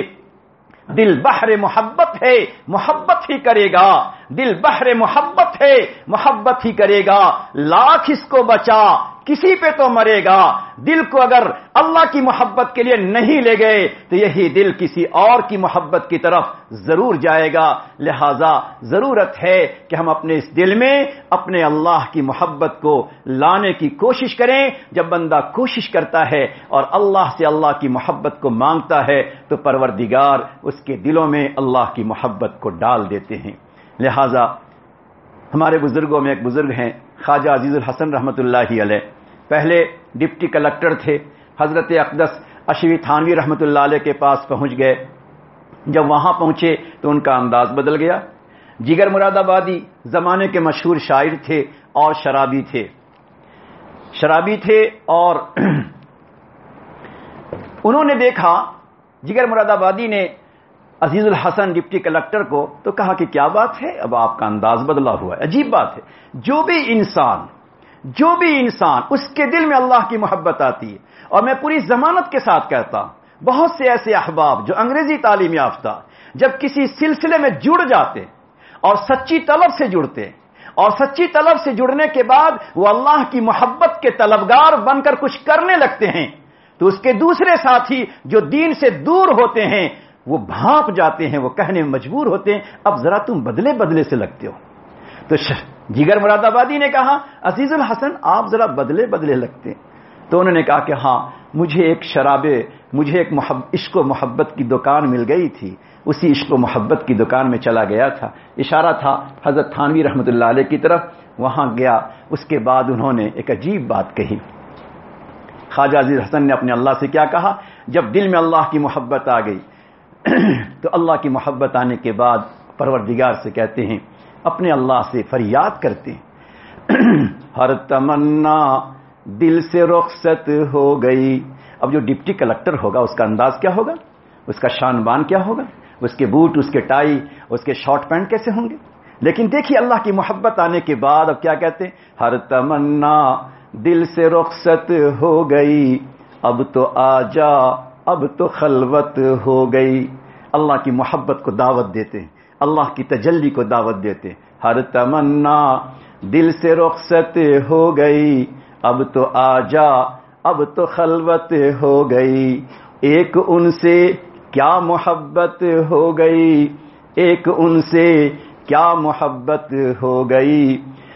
دل بحر محبت ہے، محبت ہی کرے گا، دل بحر محبت ہے، محبت ہی کرے گا، لاکھ اس کو بچا کسی پہ تو مرے گا. دل کو اگر اللہ کی محبت کے لیے نہیں لے گئے تو یہی دل کسی اور کی محبت کی طرف ضرور جائے گا. لہذا ضرورت ہے کہ ہم اپنے اس دل میں اپنے اللہ کی محبت کو لانے کی کوشش کریں. جب بندہ کوشش کرتا ہے اور اللہ سے اللہ کی محبت کو مانگتا ہے تو پروردگار اس کے دلوں میں اللہ کی محبت کو ڈال دیتے ہیں. لہذا ہمارے بزرگوں میں ایک بزرگ ہیں خواجہ عزیز الحسن رحمۃ اللہ علیہ. پہلے ڈپٹی کلکٹر تھے. حضرت اقدس اشوی تھانوی رحمۃ اللہ علیہ کے پاس پہنچ گئے. جب وہاں پہنچے تو ان کا انداز بدل گیا. جگر مراد آبادی زمانے کے مشہور شاعر تھے اور شرابی تھے شرابی تھے اور انہوں نے دیکھا جگر مراد آبادی نے عزیز الحسن ڈپٹی کلکٹر کو تو کہا کہ کیا بات ہے، اب آپ کا انداز بدلا ہوا ہے. عجیب بات ہے. جو بھی انسان جو بھی انسان اس کے دل میں اللہ کی محبت آتی ہے، اور میں پوری ضمانت کے ساتھ کہتا ہوں بہت سے ایسے احباب جو انگریزی تعلیم یافتہ جب کسی سلسلے میں جڑ جاتے اور سچی طلب سے جڑتے اور سچی طلب سے جڑنے کے بعد وہ اللہ کی محبت کے طلبگار بن کر کچھ کرنے لگتے ہیں تو اس کے دوسرے ساتھی جو دین سے دور ہوتے ہیں وہ بھانپ جاتے ہیں، وہ کہنے میں مجبور ہوتے ہیں اب ذرا تم بدلے بدلے سے لگتے ہو. تو جگر مراد آبادی نے کہا عزیز الحسن آپ ذرا بدلے بدلے لگتے ہیں. تو انہوں نے کہا کہ ہاں مجھے ایک شرابے مجھے ایک محب عشق و محبت کی دکان مل گئی تھی، اسی عشق و محبت کی دکان میں چلا گیا تھا. اشارہ تھا حضرت تھانوی رحمۃ اللہ علیہ کی طرف. وہاں گیا. اس کے بعد انہوں نے ایک عجیب بات کہی. خواجہ عزیز حسن نے اپنے اللہ سے کیا کہا، جب دل میں اللہ کی محبت آ گئی تو اللہ کی محبت آنے کے بعد پروردگار سے کہتے ہیں، اپنے اللہ سے فریاد کرتے ہیں ہر تمنا دل سے رخصت ہو گئی. اب جو ڈپٹی کلکٹر ہوگا اس کا انداز کیا ہوگا، اس کا شان بان کیا ہوگا، اس کے بوٹ، اس کے ٹائی، اس کے شارٹ پینٹ کیسے ہوں گے. لیکن دیکھیے اللہ کی محبت آنے کے بعد اب کیا کہتے ہیں، ہر تمنا دل سے رخصت ہو گئی، اب تو آ جا اب تو خلوت ہو گئی. اللہ کی محبت کو دعوت دیتے ہیں، اللہ کی تجلی کو دعوت دیتے ہیں. ہر تمنا دل سے رخصت ہو گئی، اب تو آ جا اب تو خلوت ہو گئی. ایک ان سے کیا محبت ہو گئی، ایک ان سے کیا محبت ہو گئی،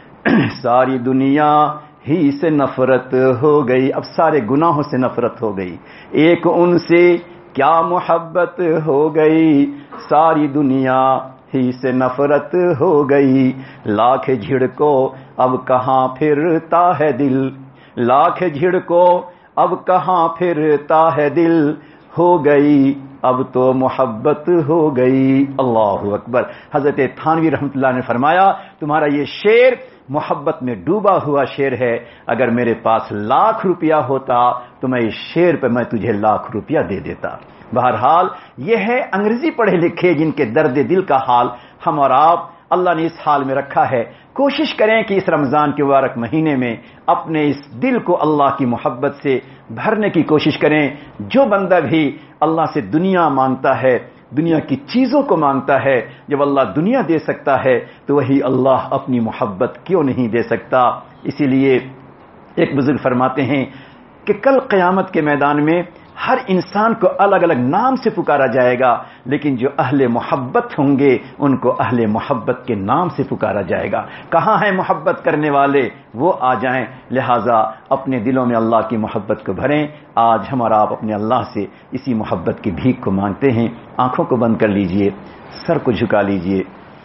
ساری دنیا ہی سے نفرت ہو گئی. اب سارے گناہوں سے نفرت ہو گئی. ایک ان سے کیا محبت ہو گئی، ساری دنیا ہی سے نفرت ہو گئی. لاکھ جھڑکو اب کہاں پھرتا ہے دل، لاکھ جھڑکو اب کہاں پھرتا ہے دل، ہو گئی اب تو محبت ہو گئی. اللہ اکبر. حضرت تھانوی رحمۃ اللہ نے فرمایا تمہارا یہ شعر محبت میں ڈوبا ہوا شعر ہے. اگر میرے پاس لاکھ روپیہ ہوتا تو میں اس شعر پہ میں تجھے لاکھ روپیہ دے دیتا. بہرحال یہ ہے انگریزی پڑھے لکھے جن کے درد دل کا حال ہم اور آپ اللہ نے اس حال میں رکھا ہے. کوشش کریں کہ اس رمضان کے مبارک مہینے میں اپنے اس دل کو اللہ کی محبت سے بھرنے کی کوشش کریں. جو بندہ بھی اللہ سے دنیا مانگتا ہے، دنیا کی چیزوں کو مانگتا ہے، جب اللہ دنیا دے سکتا ہے تو وہی اللہ اپنی محبت کیوں نہیں دے سکتا. اسی لیے ایک بزرگ فرماتے ہیں کہ کل قیامت کے میدان میں ہر انسان کو الگ الگ نام سے پکارا جائے گا، لیکن جو اہل محبت ہوں گے ان کو اہل محبت کے نام سے پکارا جائے گا. کہاں ہیں محبت کرنے والے، وہ آ جائیں. لہٰذا اپنے دلوں میں اللہ کی محبت کو بھریں. آج ہمارا آپ اپنے اللہ سے اسی محبت کی بھیک کو مانگتے ہیں. آنکھوں کو بند کر لیجئے، سر کو جھکا لیجئے.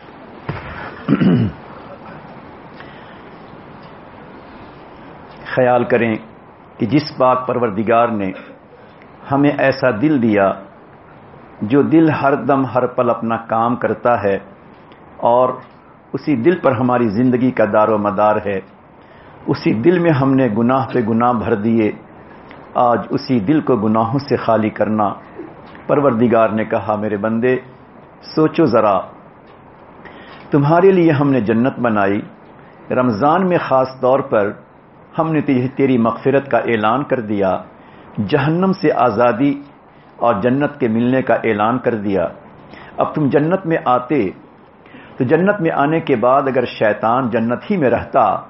خیال کریں کہ جس پاک پروردگار نے ہمیں ایسا دل دیا جو دل ہر دم ہر پل اپنا کام کرتا ہے اور اسی دل پر ہماری زندگی کا دار و مدار ہے، اسی دل میں ہم نے گناہ پہ گناہ بھر دیے. آج اسی دل کو گناہوں سے خالی کرنا. پروردگار نے کہا میرے بندے سوچو ذرا، تمہارے لیے ہم نے جنت بنائی، رمضان میں خاص طور پر ہم نے تیری مغفرت کا اعلان کر دیا، جہنم سے آزادی اور جنت کے ملنے کا اعلان کر دیا. اب تم جنت میں آتے تو جنت میں آنے کے بعد اگر شیطان جنت ہی میں رہتا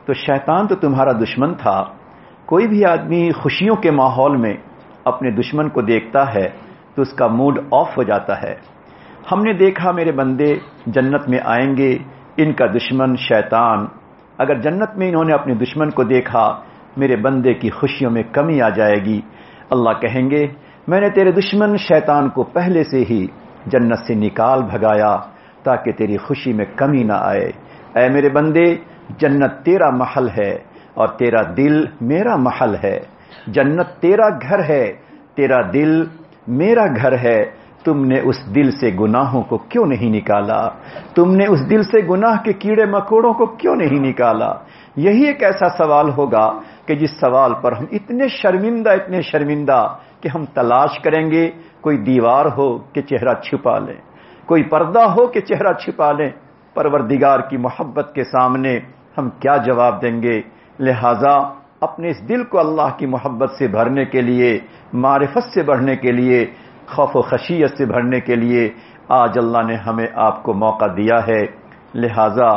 تو شیطان تو تمہارا دشمن تھا. کوئی بھی آدمی خوشیوں کے ماحول میں اپنے دشمن کو دیکھتا ہے تو اس کا موڈ آف ہو جاتا ہے. ہم نے دیکھا میرے بندے جنت میں آئیں گے، ان کا دشمن شیطان، اگر جنت میں انہوں نے اپنے دشمن کو دیکھا میرے بندے کی خوشیوں میں کمی آ جائے گی. اللہ کہیں گے میں نے تیرے دشمن شیطان کو پہلے سے ہی جنت سے نکال بھگایا تاکہ تیری خوشی میں کمی نہ آئے. اے میرے بندے جنت تیرا محل ہے اور تیرا دل میرا محل ہے. جنت تیرا گھر ہے، تیرا دل میرا گھر ہے. تم نے اس دل سے گناہوں کو کیوں نہیں نکالا؟ تم نے اس دل سے گناہ کے کیڑے مکوڑوں کو کیوں نہیں نکالا؟ یہی ایک ایسا سوال ہوگا کہ جس سوال پر ہم اتنے شرمندہ اتنے شرمندہ کہ ہم تلاش کریں گے کوئی دیوار ہو کہ چہرہ چھپا لیں، کوئی پردہ ہو کہ چہرہ چھپا لیں. پروردگار کی محبت کے سامنے ہم کیا جواب دیں گے؟ لہذا اپنے اس دل کو اللہ کی محبت سے بھرنے کے لیے، معرفت سے بڑھنے کے لیے، خوف و خشیت سے بھرنے کے لیے آج اللہ نے ہمیں آپ کو موقع دیا ہے. لہذا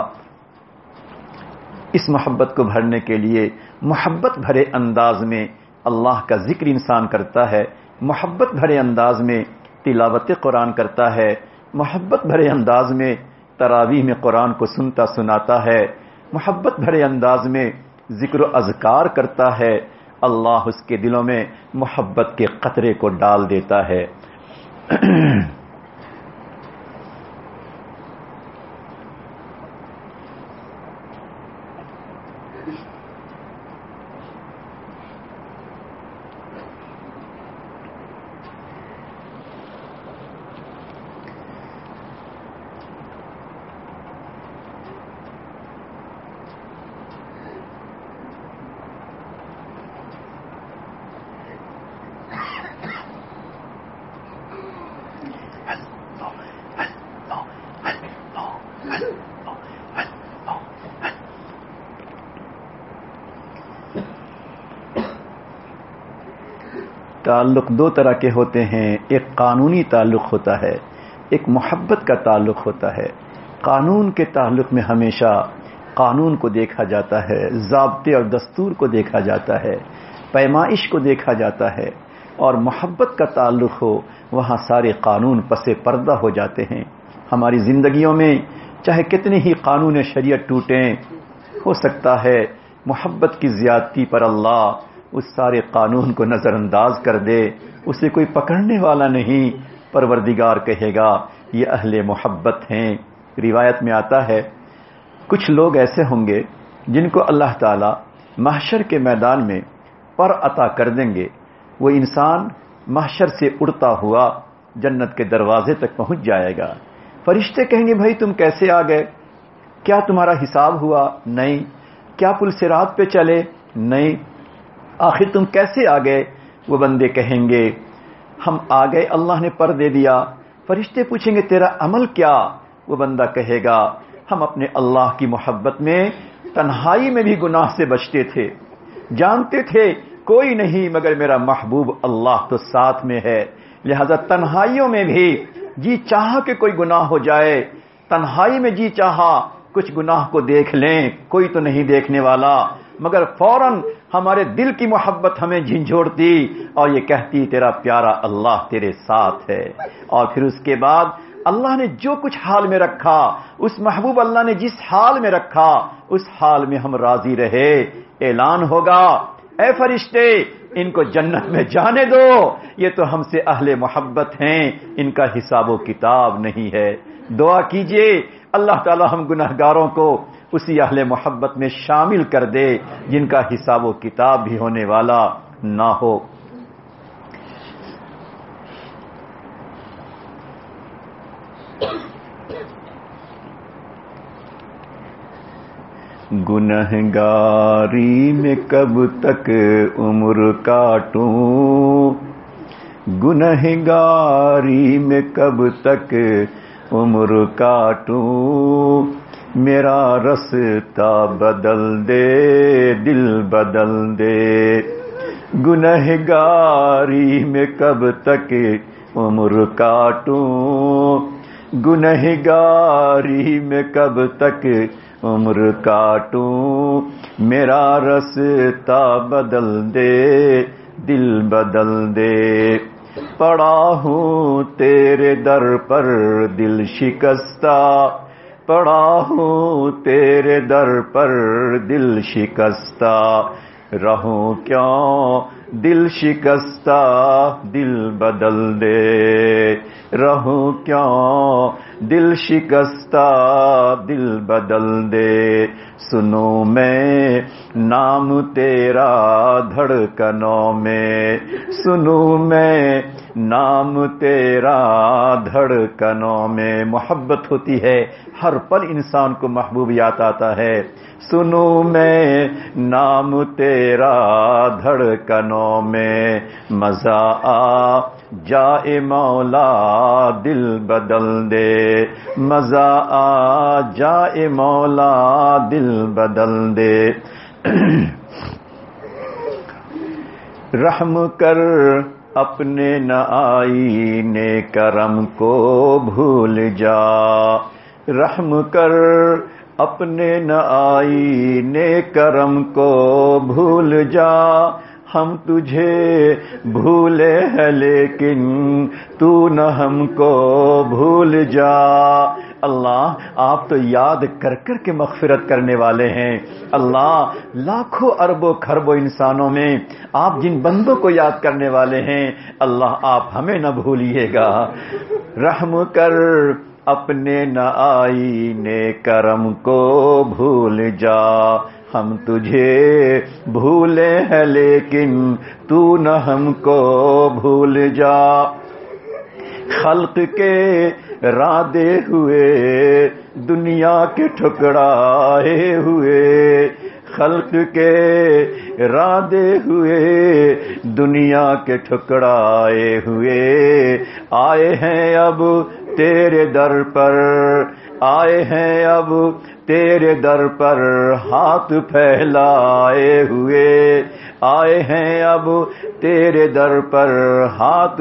اس محبت کو بھرنے کے لیے محبت بھرے انداز میں اللہ کا ذکر انسان کرتا ہے، محبت بھرے انداز میں تلاوت قرآن کرتا ہے، محبت بھرے انداز میں تراویح میں قرآن کو سنتا سناتا ہے، محبت بھرے انداز میں ذکر و اذکار کرتا ہے. اللہ اس کے دلوں میں محبت کے قطرے کو ڈال دیتا ہے. تعلق دو طرح کے ہوتے ہیں، ایک قانونی تعلق ہوتا ہے، ایک محبت کا تعلق ہوتا ہے. قانون کے تعلق میں ہمیشہ قانون کو دیکھا جاتا ہے، ضابطے اور دستور کو دیکھا جاتا ہے، پیمائش کو دیکھا جاتا ہے. اور محبت کا تعلق ہو وہاں سارے قانون پس پردہ ہو جاتے ہیں. ہماری زندگیوں میں چاہے کتنے ہی قانون شریعت ٹوٹیں، ہو سکتا ہے محبت کی زیادتی پر اللہ اس سارے قانون کو نظر انداز کر دے، اسے کوئی پکڑنے والا نہیں. پروردگار کہے گا یہ اہل محبت ہیں. روایت میں آتا ہے کچھ لوگ ایسے ہوں گے جن کو اللہ تعالی محشر کے میدان میں پر عطا کر دیں گے. وہ انسان محشر سے اڑتا ہوا جنت کے دروازے تک پہنچ جائے گا. فرشتے کہیں گے بھائی تم کیسے آ گئے؟ کیا تمہارا حساب ہوا؟ نہیں. کیا پل صراط پہ چلے؟ نہیں. آخر تم کیسے آ گئے؟ وہ بندے کہیں گے ہم آ گئے، اللہ نے پر دے دیا. فرشتے پوچھیں گے تیرا عمل کیا؟ وہ بندہ کہے گا ہم اپنے اللہ کی محبت میں تنہائی میں بھی گناہ سے بچتے تھے، جانتے تھے کوئی نہیں مگر میرا محبوب اللہ تو ساتھ میں ہے. لہذا تنہائیوں میں بھی جی چاہا کہ کوئی گناہ ہو جائے، تنہائی میں جی چاہا کچھ گناہ کو دیکھ لیں، کوئی تو نہیں دیکھنے والا، مگر فوراً ہمارے دل کی محبت ہمیں جھنجھوڑتی اور یہ کہتی تیرا پیارا اللہ تیرے ساتھ ہے. اور پھر اس کے بعد اللہ نے جو کچھ حال میں رکھا، اس محبوب اللہ نے جس حال میں رکھا اس حال میں ہم راضی رہے. اعلان ہوگا اے فرشتے ان کو جنت میں جانے دو، یہ تو ہم سے اہل محبت ہیں، ان کا حساب و کتاب نہیں ہے. دعا کیجئے اللہ تعالی ہم گناہگاروں کو اسی اہل محبت میں شامل کر دے جن کا حساب و کتاب بھی ہونے والا نہ ہو. گنہگاری میں کب تک عمر کاٹوں، گنہگاری میں کب تک عمر کاٹوں، میرا رستہ بدل دے دل بدل دے. گنہگاری میں کب تک عمر کاٹوں، گنہگاری میں کب تک عمر کاٹوں، میرا رستہ بدل دے، دل بدل دے۔ پڑا ہوں تیرے در پر دل شکستہ، پڑا ہوں تیرے در پر دل شکستہ، رہوں کیوں دل شکستہ، دل بدل دے، رہوں کیوں دل شکستہ، دل بدل دے۔ سنوں میں نام تیرا دھڑکنوں میں، سنوں میں نام تیرا دھڑکنوں میں۔ محبت ہوتی ہے، ہر پل انسان کو محبوب یاد آتا ہے۔ سنوں میں نام تیرا دھڑکنوں میں، مزہ آ جائے مولا دل بدل دے، مزہ آ جائے مولا دل بدل دے۔ رحم کر اپنے نہ آئینے کرم کو بھول جا، رحم کر اپنے نہ آئینے کرم کو بھول جا۔ ہم تجھے بھولے ہیں لیکن تو نہ ہم کو بھول جا۔ اللہ آپ تو یاد کر کر کے مغفرت کرنے والے ہیں۔ اللہ لاکھوں اربوں کھربوں انسانوں میں آپ جن بندوں کو یاد کرنے والے ہیں، اللہ آپ ہمیں نہ بھولیے گا۔ رحم کر اپنے نہ آئینے کرم کو بھول جا، ہم تجھے بھولے ہیں لیکن تو نہ ہم کو بھول جا۔ خلق کے رادے ہوئے دنیا کے ٹھکرائے ہوئے، خلق کے رادے ہوئے دنیا کے ٹھکرائے ہوئے، آئے ہیں اب تیرے در پر، آئے ہیں اب تیرے در پر ہاتھ پھیلائے ہوئے، آئے ہیں اب تیرے در پر ہاتھ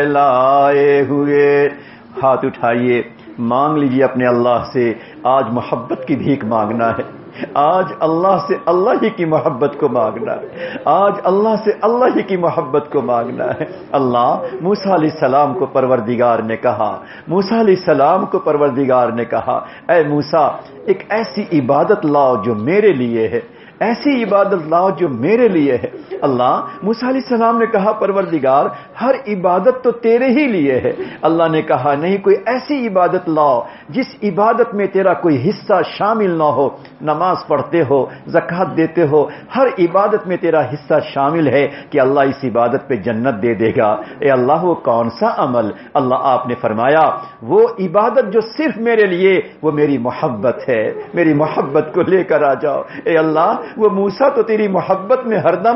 پھیلائے ہوئے۔ ہاتھ اٹھائیے، مانگ لیجیے اپنے اللہ سے۔ آج محبت کی بھیک مانگنا ہے، آج اللہ سے اللہ ہی کی محبت کو مانگنا ہے، آج اللہ سے اللہ ہی کی محبت کو مانگنا ہے۔ اللہ موسیٰ علیہ السلام کو پروردگار نے کہا، موسیٰ علیہ السلام کو پروردگار نے کہا، اے موسیٰ ایک ایسی عبادت لاؤ جو میرے لیے ہے، ایسی عبادت لاؤ جو میرے لیے ہے۔ اللہ موسیٰ علیہ السلام نے کہا پروردگار ہر عبادت تو تیرے ہی لیے ہے۔ اللہ نے کہا نہیں، کوئی ایسی عبادت لاؤ جس عبادت میں تیرا کوئی حصہ شامل نہ ہو۔ نماز پڑھتے ہو، زکوٰۃ دیتے ہو، ہر عبادت میں تیرا حصہ شامل ہے کہ اللہ اس عبادت پہ جنت دے دے گا۔ اے اللہ وہ کون سا عمل؟ اللہ آپ نے فرمایا وہ عبادت جو صرف میرے لیے، وہ میری محبت ہے، میری محبت کو لے کر آ جاؤ۔ اے اللہ وہ موسیٰ تو تیری محبت میں ہردم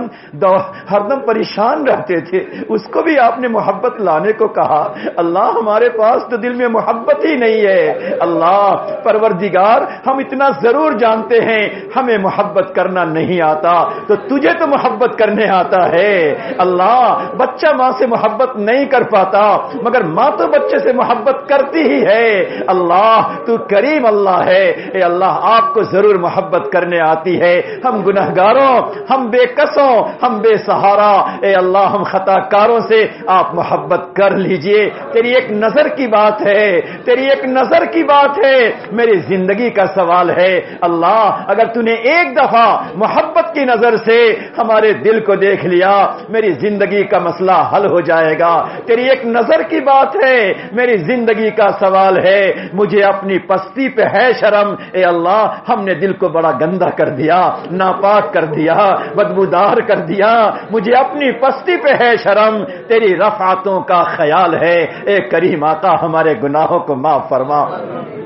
ہردم پریشان رہتے تھے، اس کو بھی آپ نے محبت لانے کو کہا۔ اللہ ہمارے پاس تو دل میں محبت ہی نہیں ہے۔ اللہ پروردگار ہم اتنا ضرور جانتے ہیں ہمیں محبت کرنا نہیں آتا، تو تجھے تو محبت کرنے آتا ہے۔ اللہ بچہ ماں سے محبت نہیں کر پاتا، مگر ماں تو بچے سے محبت کرتی ہی ہے۔ اللہ تو کریم اللہ ہے۔ اے اللہ آپ کو ضرور محبت کرنے آتی ہے۔ ہم گنہگاروں، ہم بے کسوں، ہم بے سہارا، اے اللہ ہم خطا کاروں سے آپ محبت کر لیجئے۔ تیری ایک نظر کی بات ہے، تیری ایک نظر کی بات ہے، میری زندگی کا سوال ہے۔ اللہ اگر تو نے ایک دفعہ محبت کی نظر سے ہمارے دل کو دیکھ لیا، میری زندگی کا مسئلہ حل ہو جائے گا۔ تیری ایک نظر کی بات ہے، میری زندگی کا سوال ہے۔ مجھے اپنی پستی پہ ہے شرم، اے اللہ ہم نے دل کو بڑا گندا کر دیا، ناپاک کر دیا، بدبودار کر دیا، مجھے اپنی پستی پہ ہے شرم، تیری رفعتوں کا خیال ہے۔ اے کریم آقا ہمارے گناہوں کو معاف فرما۔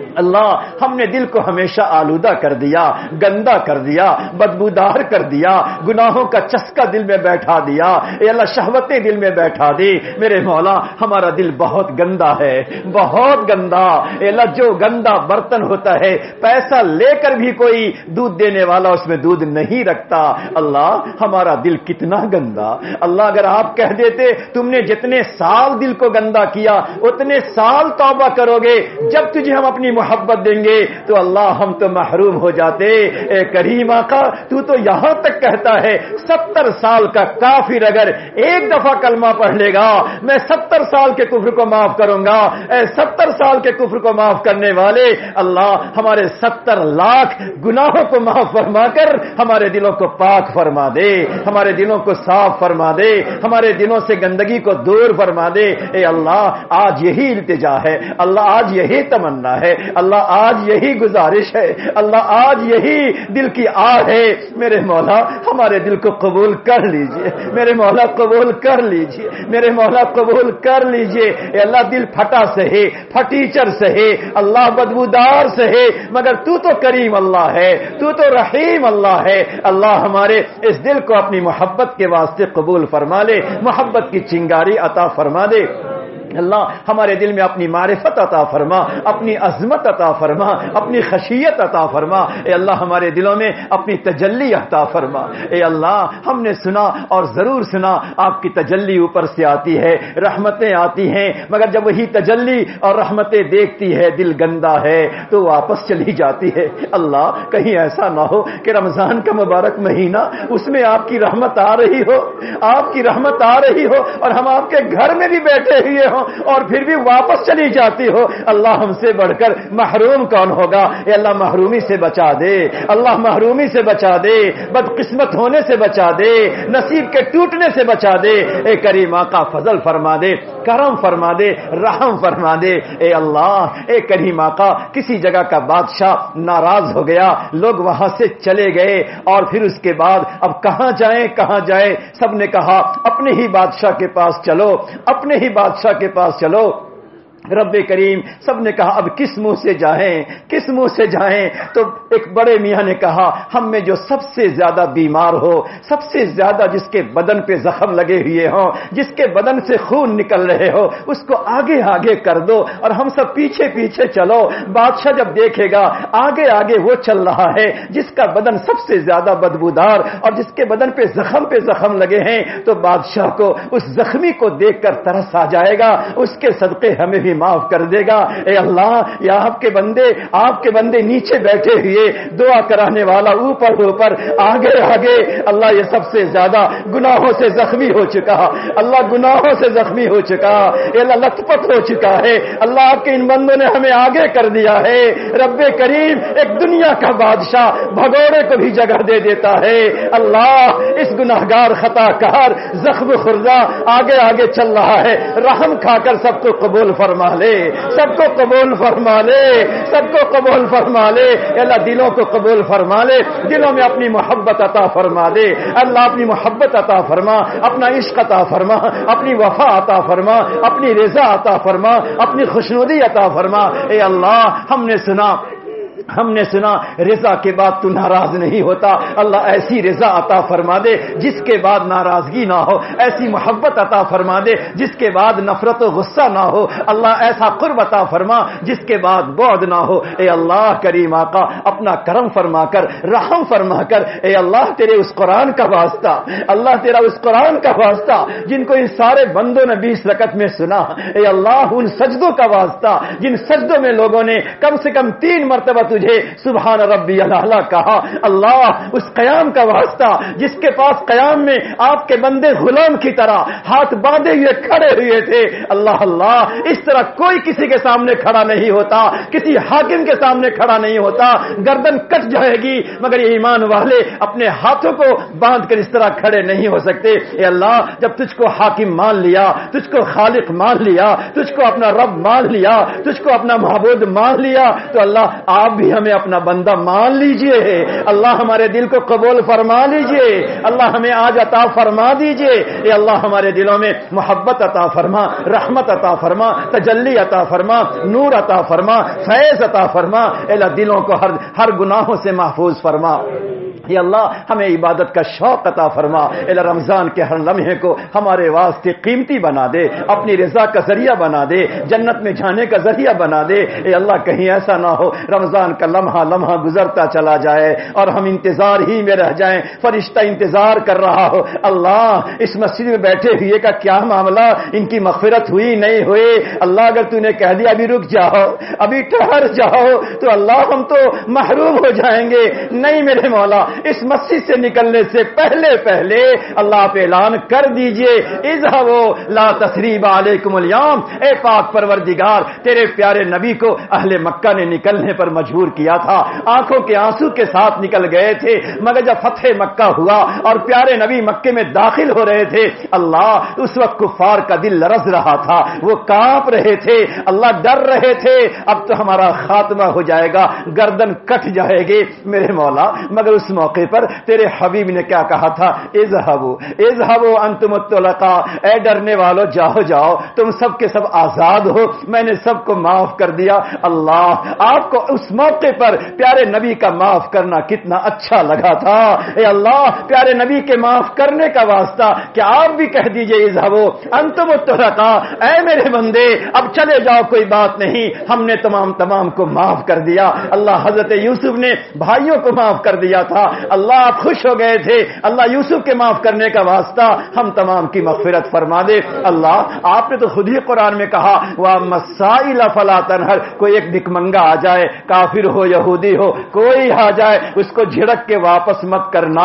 اللہ ہم نے دل کو ہمیشہ آلودہ کر دیا، گندا کر دیا، بدبودار کر دیا، گناہوں کا چسکا دل میں بیٹھا دیا، اے اللہ شہوتیں دل میں بیٹھا دی۔ میرے مولا ہمارا دل بہت گندا ہے، بہت گندا، اے اللہ جو گندا برتن ہوتا ہے پیسہ لے کر بھی کوئی دودھ دینے والا اس میں دودھ نہیں رکھتا، اللہ ہمارا دل کتنا گندا۔ اللہ اگر آپ کہہ دیتے تم نے جتنے سال دل کو گندا کیا اتنے سال توبہ کرو گے جب تجھے ہم اپنی محبت دیں گے تو اللہ ہم تو محروم ہو جاتے۔ اے کریم آقا تو تو یہاں تک کہتا ہے ستر سال کا کافر اگر ایک دفعہ کلمہ پڑھ لے گا میں ستر سال کے کفر کو معاف کروں گا۔ اے ستر سال کے کفر کو معاف کرنے والے اللہ ہمارے ستر لاکھ گناہوں کو معاف فرما کر ہمارے دلوں کو پاک فرما دے، ہمارے دلوں کو صاف فرما دے، ہمارے دلوں سے گندگی کو دور فرما دے۔ اے اللہ آج یہی التجا ہے، اللہ آج یہی تمنا ہے، اللہ آج یہی گزارش ہے، اللہ آج یہی دل کی آہ ہے، میرے مولا ہمارے دل کو قبول کر لیجئے، میرے مولا قبول کر لیجئے، میرے مولا قبول کر لیجئے۔ اے اللہ دل پھٹا سہے، پھٹیچر سہے، اللہ بدبودار سہے، مگر تو تو کریم اللہ ہے، تو تو رحیم اللہ ہے۔ اللہ ہمارے اس دل کو اپنی محبت کے واسطے قبول فرما لے، محبت کی چنگاری عطا فرما دے۔ اللہ ہمارے دل میں اپنی معرفت عطا فرما، اپنی عظمت عطا فرما، اپنی خشیت عطا فرما۔ اے اللہ ہمارے دلوں میں اپنی تجلی عطا فرما۔ اے اللہ ہم نے سنا اور ضرور سنا آپ کی تجلی اوپر سے آتی ہے، رحمتیں آتی ہیں، مگر جب وہی تجلی اور رحمتیں دیکھتی ہے دل گندا ہے تو واپس چلی جاتی ہے۔ اللہ کہیں ایسا نہ ہو کہ رمضان کا مبارک مہینہ اس میں آپ کی رحمت آ رہی ہو، آپ کی رحمت آ رہی ہو اور ہم آپ کے گھر میں بھی بیٹھے ہوئے ہوں اور پھر بھی واپس چلی جاتی ہو۔ اللہ ہم سے بڑھ کر محروم کون ہوگا؟ اے اللہ محرومی سے بچا دے، اللہ محرومی سے بچا دے، بدقسمت ہونے سے بچا دے، نصیب کے ٹوٹنے سے بچا دے۔ اے کریم آقا فضل فرما دے، کرم فرما دے، رحم فرما دے۔ اے اللہ اے کریم آقا کسی جگہ کا بادشاہ ناراض ہو گیا، لوگ وہاں سے چلے گئے اور پھر اس کے بعد اب کہاں جائیں کہاں جائیں، سب نے کہا اپنے ہی بادشاہ کے پاس چلو، اپنے ہی بادشاہ کے پاس چلو۔ رب کریم سب نے کہا اب کس منہ سے جائیں کس منہ سے جائیں، تو ایک بڑے میاں نے کہا ہم میں جو سب سے زیادہ بیمار ہو، سب سے زیادہ جس کے بدن پہ زخم لگے ہوئے ہوں، جس کے بدن سے خون نکل رہے ہو اس کو آگے آگے کر دو اور ہم سب پیچھے پیچھے چلو۔ بادشاہ جب دیکھے گا آگے آگے وہ چل رہا ہے جس کا بدن سب سے زیادہ بدبودار اور جس کے بدن پہ زخم پہ زخم لگے ہیں، تو بادشاہ کو اس زخمی کو دیکھ کر ترس آ جائے گا، اس کے صدقے ہمیں بھی معاف کر دے گا۔ اے اللہ یا آپ کے بندے آپ کے بندے نیچے بیٹھے ہوئے دعا کرانے والا اوپر اوپر آگے آگے، اللہ یہ سب سے زیادہ گناہوں سے زخمی ہو چکا، اللہ گناہوں سے زخمی ہو چکا، اے اللہ لت پت ہو چکا ہے، اللہ آپ کے ان بندوں نے ہمیں آگے کر دیا ہے۔ رب کریم ایک دنیا کا بادشاہ بھگوڑے کو بھی جگہ دے دیتا ہے۔ اللہ اس گناہگار خطا کار زخم خوردہ آگے آگے چل رہا ہے، رحم کھا کر سب کو قبول فرما لے، سب کو قبول فرما لے، سب کو قبول فرما لے۔ اللہ دلوں کو قبول فرما لے، دلوں میں اپنی محبت عطا فرما دے۔ اللہ اپنی محبت عطا فرما، اپنا عشق عطا فرما، اپنی وفا عطا فرما، اپنی رضا عطا فرما، اپنی خوشنودی عطا فرما۔ اے اللہ ہم نے سنا ہم نے سنا رضا کے بعد تو ناراض نہیں ہوتا، اللہ ایسی رضا عطا فرما دے جس کے بعد ناراضگی نہ ہو، ایسی محبت عطا فرما دے جس کے بعد نفرت و غصہ نہ ہو، اللہ ایسا قرب عطا فرما جس کے بعد بعد نہ ہو۔ اے اللہ کریم آقا اپنا کرم فرما کر، رحم فرما کر، اے اللہ تیرے اس قرآن کا واسطہ، اللہ تیرا اس قرآن کا واسطہ جن کو ان سارے بندوں نے بیس رکعت میں سنا، اے اللہ ان سجدوں کا واسطہ جن سجدوں میں لوگوں نے کم سے کم تین مرتبہ تجھے سبحان ربی الاعلی کہا، اللہ اس قیام کا واسطہ جس کے پاس قیام میں آپ کے بندے غلام کی طرح ہاتھ باندھے ہوئے کھڑے ہوئے تھے، اللہ اللہ اس طرح کوئی کسی کے سامنے کھڑا نہیں ہوتا، کسی حاکم کے سامنے کھڑا نہیں ہوتا، گردن کٹ جائے گی، مگر ایمان والے اپنے ہاتھوں کو باندھ کر اس طرح کھڑے نہیں ہو سکتے۔ اے اللہ جب تجھ کو حاکم مان لیا، تجھ کو خالق مان لیا، تجھ کو اپنا رب مان لیا، تجھ کو اپنا معبود مان لیا، تو اللہ آپ بھی ہمیں اپنا بندہ مان لیجئے، اللہ ہمارے دل کو قبول فرما لیجئے، اللہ ہمیں آج عطا فرما دیجئے، اے اللہ ہمارے دلوں میں محبت عطا فرما، رحمت عطا فرما، تجلی عطا فرما، نور عطا فرما، فیض عطا فرما، اے اللہ دلوں کو ہر ہر گناہوں سے محفوظ فرما، اے اللہ ہمیں عبادت کا شوق عطا فرما، اے اللہ رمضان کے ہر لمحے کو ہمارے واسطے قیمتی بنا دے، اپنی رضا کا ذریعہ بنا دے، جنت میں جانے کا ذریعہ بنا دے، اے اللہ کہیں ایسا نہ ہو رمضان کا لمحہ لمحہ گزرتا چلا جائے اور ہم انتظار ہی میں رہ جائیں، فرشتہ انتظار کر رہا ہو، اللہ اس مسجد میں بیٹھے ہوئے کا کیا معاملہ، ان کی مغفرت ہوئی نہیں ہوئی، اللہ اگر تو نے کہہ دیا ابھی رک جاؤ، ابھی ٹھہر جاؤ، تو اللہ ہم تو محروم ہو جائیں گے، نہیں میرے مولا اس مسجد سے نکلنے سے پہلے پہلے اللہ آپ اعلان کر دیجئے اذهبوا لا تثریب علیکم اليوم، اے پاک پروردگار تیرے پیارے نبی کو اہل مکہ نے نکلنے پر مجبور کیا تھا، آنکھوں کے آنسو کے ساتھ نکل گئے تھے، مگر جب فتح مکہ ہوا اور پیارے نبی مکے میں داخل ہو رہے تھے، اللہ اس وقت کفار کا دل لرز رہا تھا، وہ کانپ رہے تھے، اللہ ڈر رہے تھے اب تو ہمارا خاتمہ ہو جائے گا، گردن کٹ جائے گی میرے مولا، مگر اس موقع پر تیرے حبیب نے کیا کہا تھا، اذهبوا اذهبوا انتم الطلقاء، اے ڈرنے والو جاؤ جاؤ تم سب کے سب آزاد ہو، میں نے سب کو معاف کر دیا۔ اللہ آپ کو اس موقع پر پیارے نبی کا معاف کرنا کتنا اچھا لگا تھا، اے اللہ پیارے نبی کے معاف کرنے کا واسطہ کہ آپ بھی کہہ دیجئے اذهبوا انتم الطلقاء، اے میرے بندے اب چلے جاؤ کوئی بات نہیں، ہم نے تمام تمام کو معاف کر دیا۔ اللہ حضرت یوسف نے بھائیوں کو معاف کر دیا تھا، اللہ آپ خوش ہو گئے تھے، اللہ یوسف کے معاف کرنے کا واسطہ ہم تمام کی مغفرت فرما دے۔ اللہ آپ نے تو خود ہی قرآن میں کہا وَأَمَّا السَّائِلَ فَلَا تَنْهَرْ، کوئی ایک بھک منگا آ جائے، کافر ہو یہودی ہو کوئی آ جائے، اس کو جھڑک کے واپس مت کرنا۔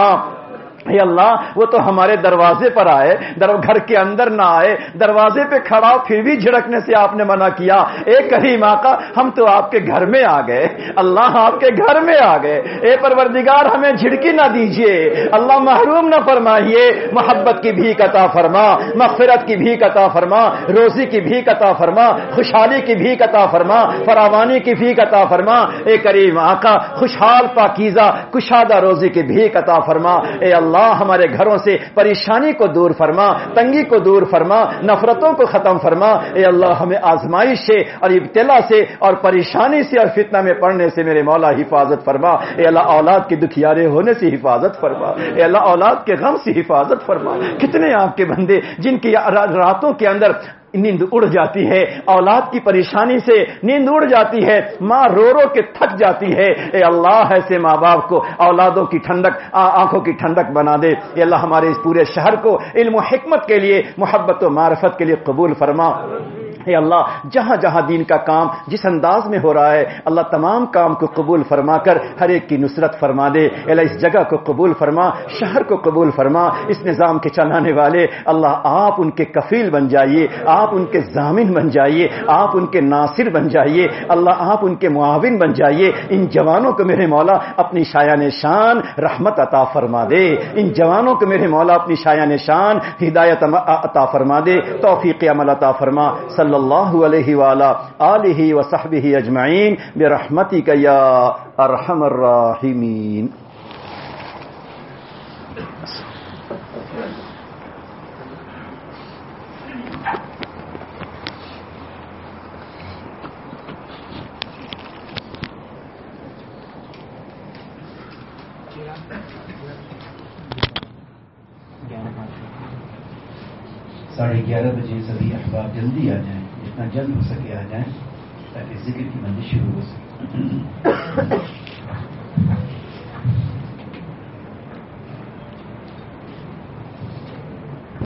اے اللہ وہ تو ہمارے دروازے پر آئے، در گھر کے اندر نہ آئے، دروازے پہ کھڑا ہو پھر بھی جھڑکنے سے آپ نے منع کیا۔ اے کریم آقا ہم تو آپ کے گھر میں آ گئے، اللہ آپ کے گھر میں آ گئے، اے پروردگار ہمیں جھڑکی نہ دیجیے، اللہ محروم نہ فرمائیے، محبت کی بھیک عطا فرما، مغفرت کی بھیک عطا فرما، روزی کی بھیک عطا فرما، خوشحالی کی بھیک عطا فرما، فراوانی کی بھیک عطا فرما۔ اے کریم آقا خوشحال پاکیزہ کشادہ روزی کی بھیک عطا فرما۔ اے اللہ اللہ ہمارے گھروں سے پریشانی کو دور فرما، تنگی کو دور فرما، نفرتوں کو ختم فرما۔ اے اللہ ہمیں آزمائش سے اور ابتلا سے اور پریشانی سے اور فتنہ میں پڑنے سے میرے مولا حفاظت فرما۔ اے اللہ اولاد کے دکھیارے ہونے سے حفاظت فرما، اے اللہ اولاد کے غم سے حفاظت فرما۔ کتنے آپ کے بندے جن کی راتوں کے اندر نیند اڑ جاتی ہے، اولاد کی پریشانی سے نیند اڑ جاتی ہے، ماں رو رو کے تھک جاتی ہے، اے اللہ ایسے ماں باپ کو اولادوں کی ٹھنڈک آنکھوں کی ٹھنڈک بنا دے۔ اے اللہ ہمارے اس پورے شہر کو علم و حکمت کے لیے، محبت و معرفت کے لیے قبول فرما۔ اے اللہ جہاں جہاں دین کا کام جس انداز میں ہو رہا ہے اللہ تمام کام کو قبول فرما کر ہر ایک کی نصرت فرما دے۔ اے اللہ اس جگہ کو قبول فرما، شہر کو قبول فرما، اس نظام کے چلانے والے اللہ آپ ان کے کفیل بن جائیے، آپ ان کے ضامن بن جائیے، آپ ان کے ناصر بن جائیے، اللہ آپ ان کے معاون بن جائیے۔ ان جوانوں کو میرے مولا اپنی شایان شان رحمت عطا فرما دے، ان جوانوں کو میرے مولا اپنی شایان شان ہدایت عطا فرما دے، توفیق عمل عطا فرما۔ صلی اللہ علیہ وآلہ آلہ وصحبہ اجمعین برحمتک یا ارحم الراحمین۔ ساڑھے گیارہ بجے سبھی احباب جلدی آ جائیں، جتنا جلد ہو سکے آ جائیں تاکہ ذکر کی منزل شروع ہو سکے۔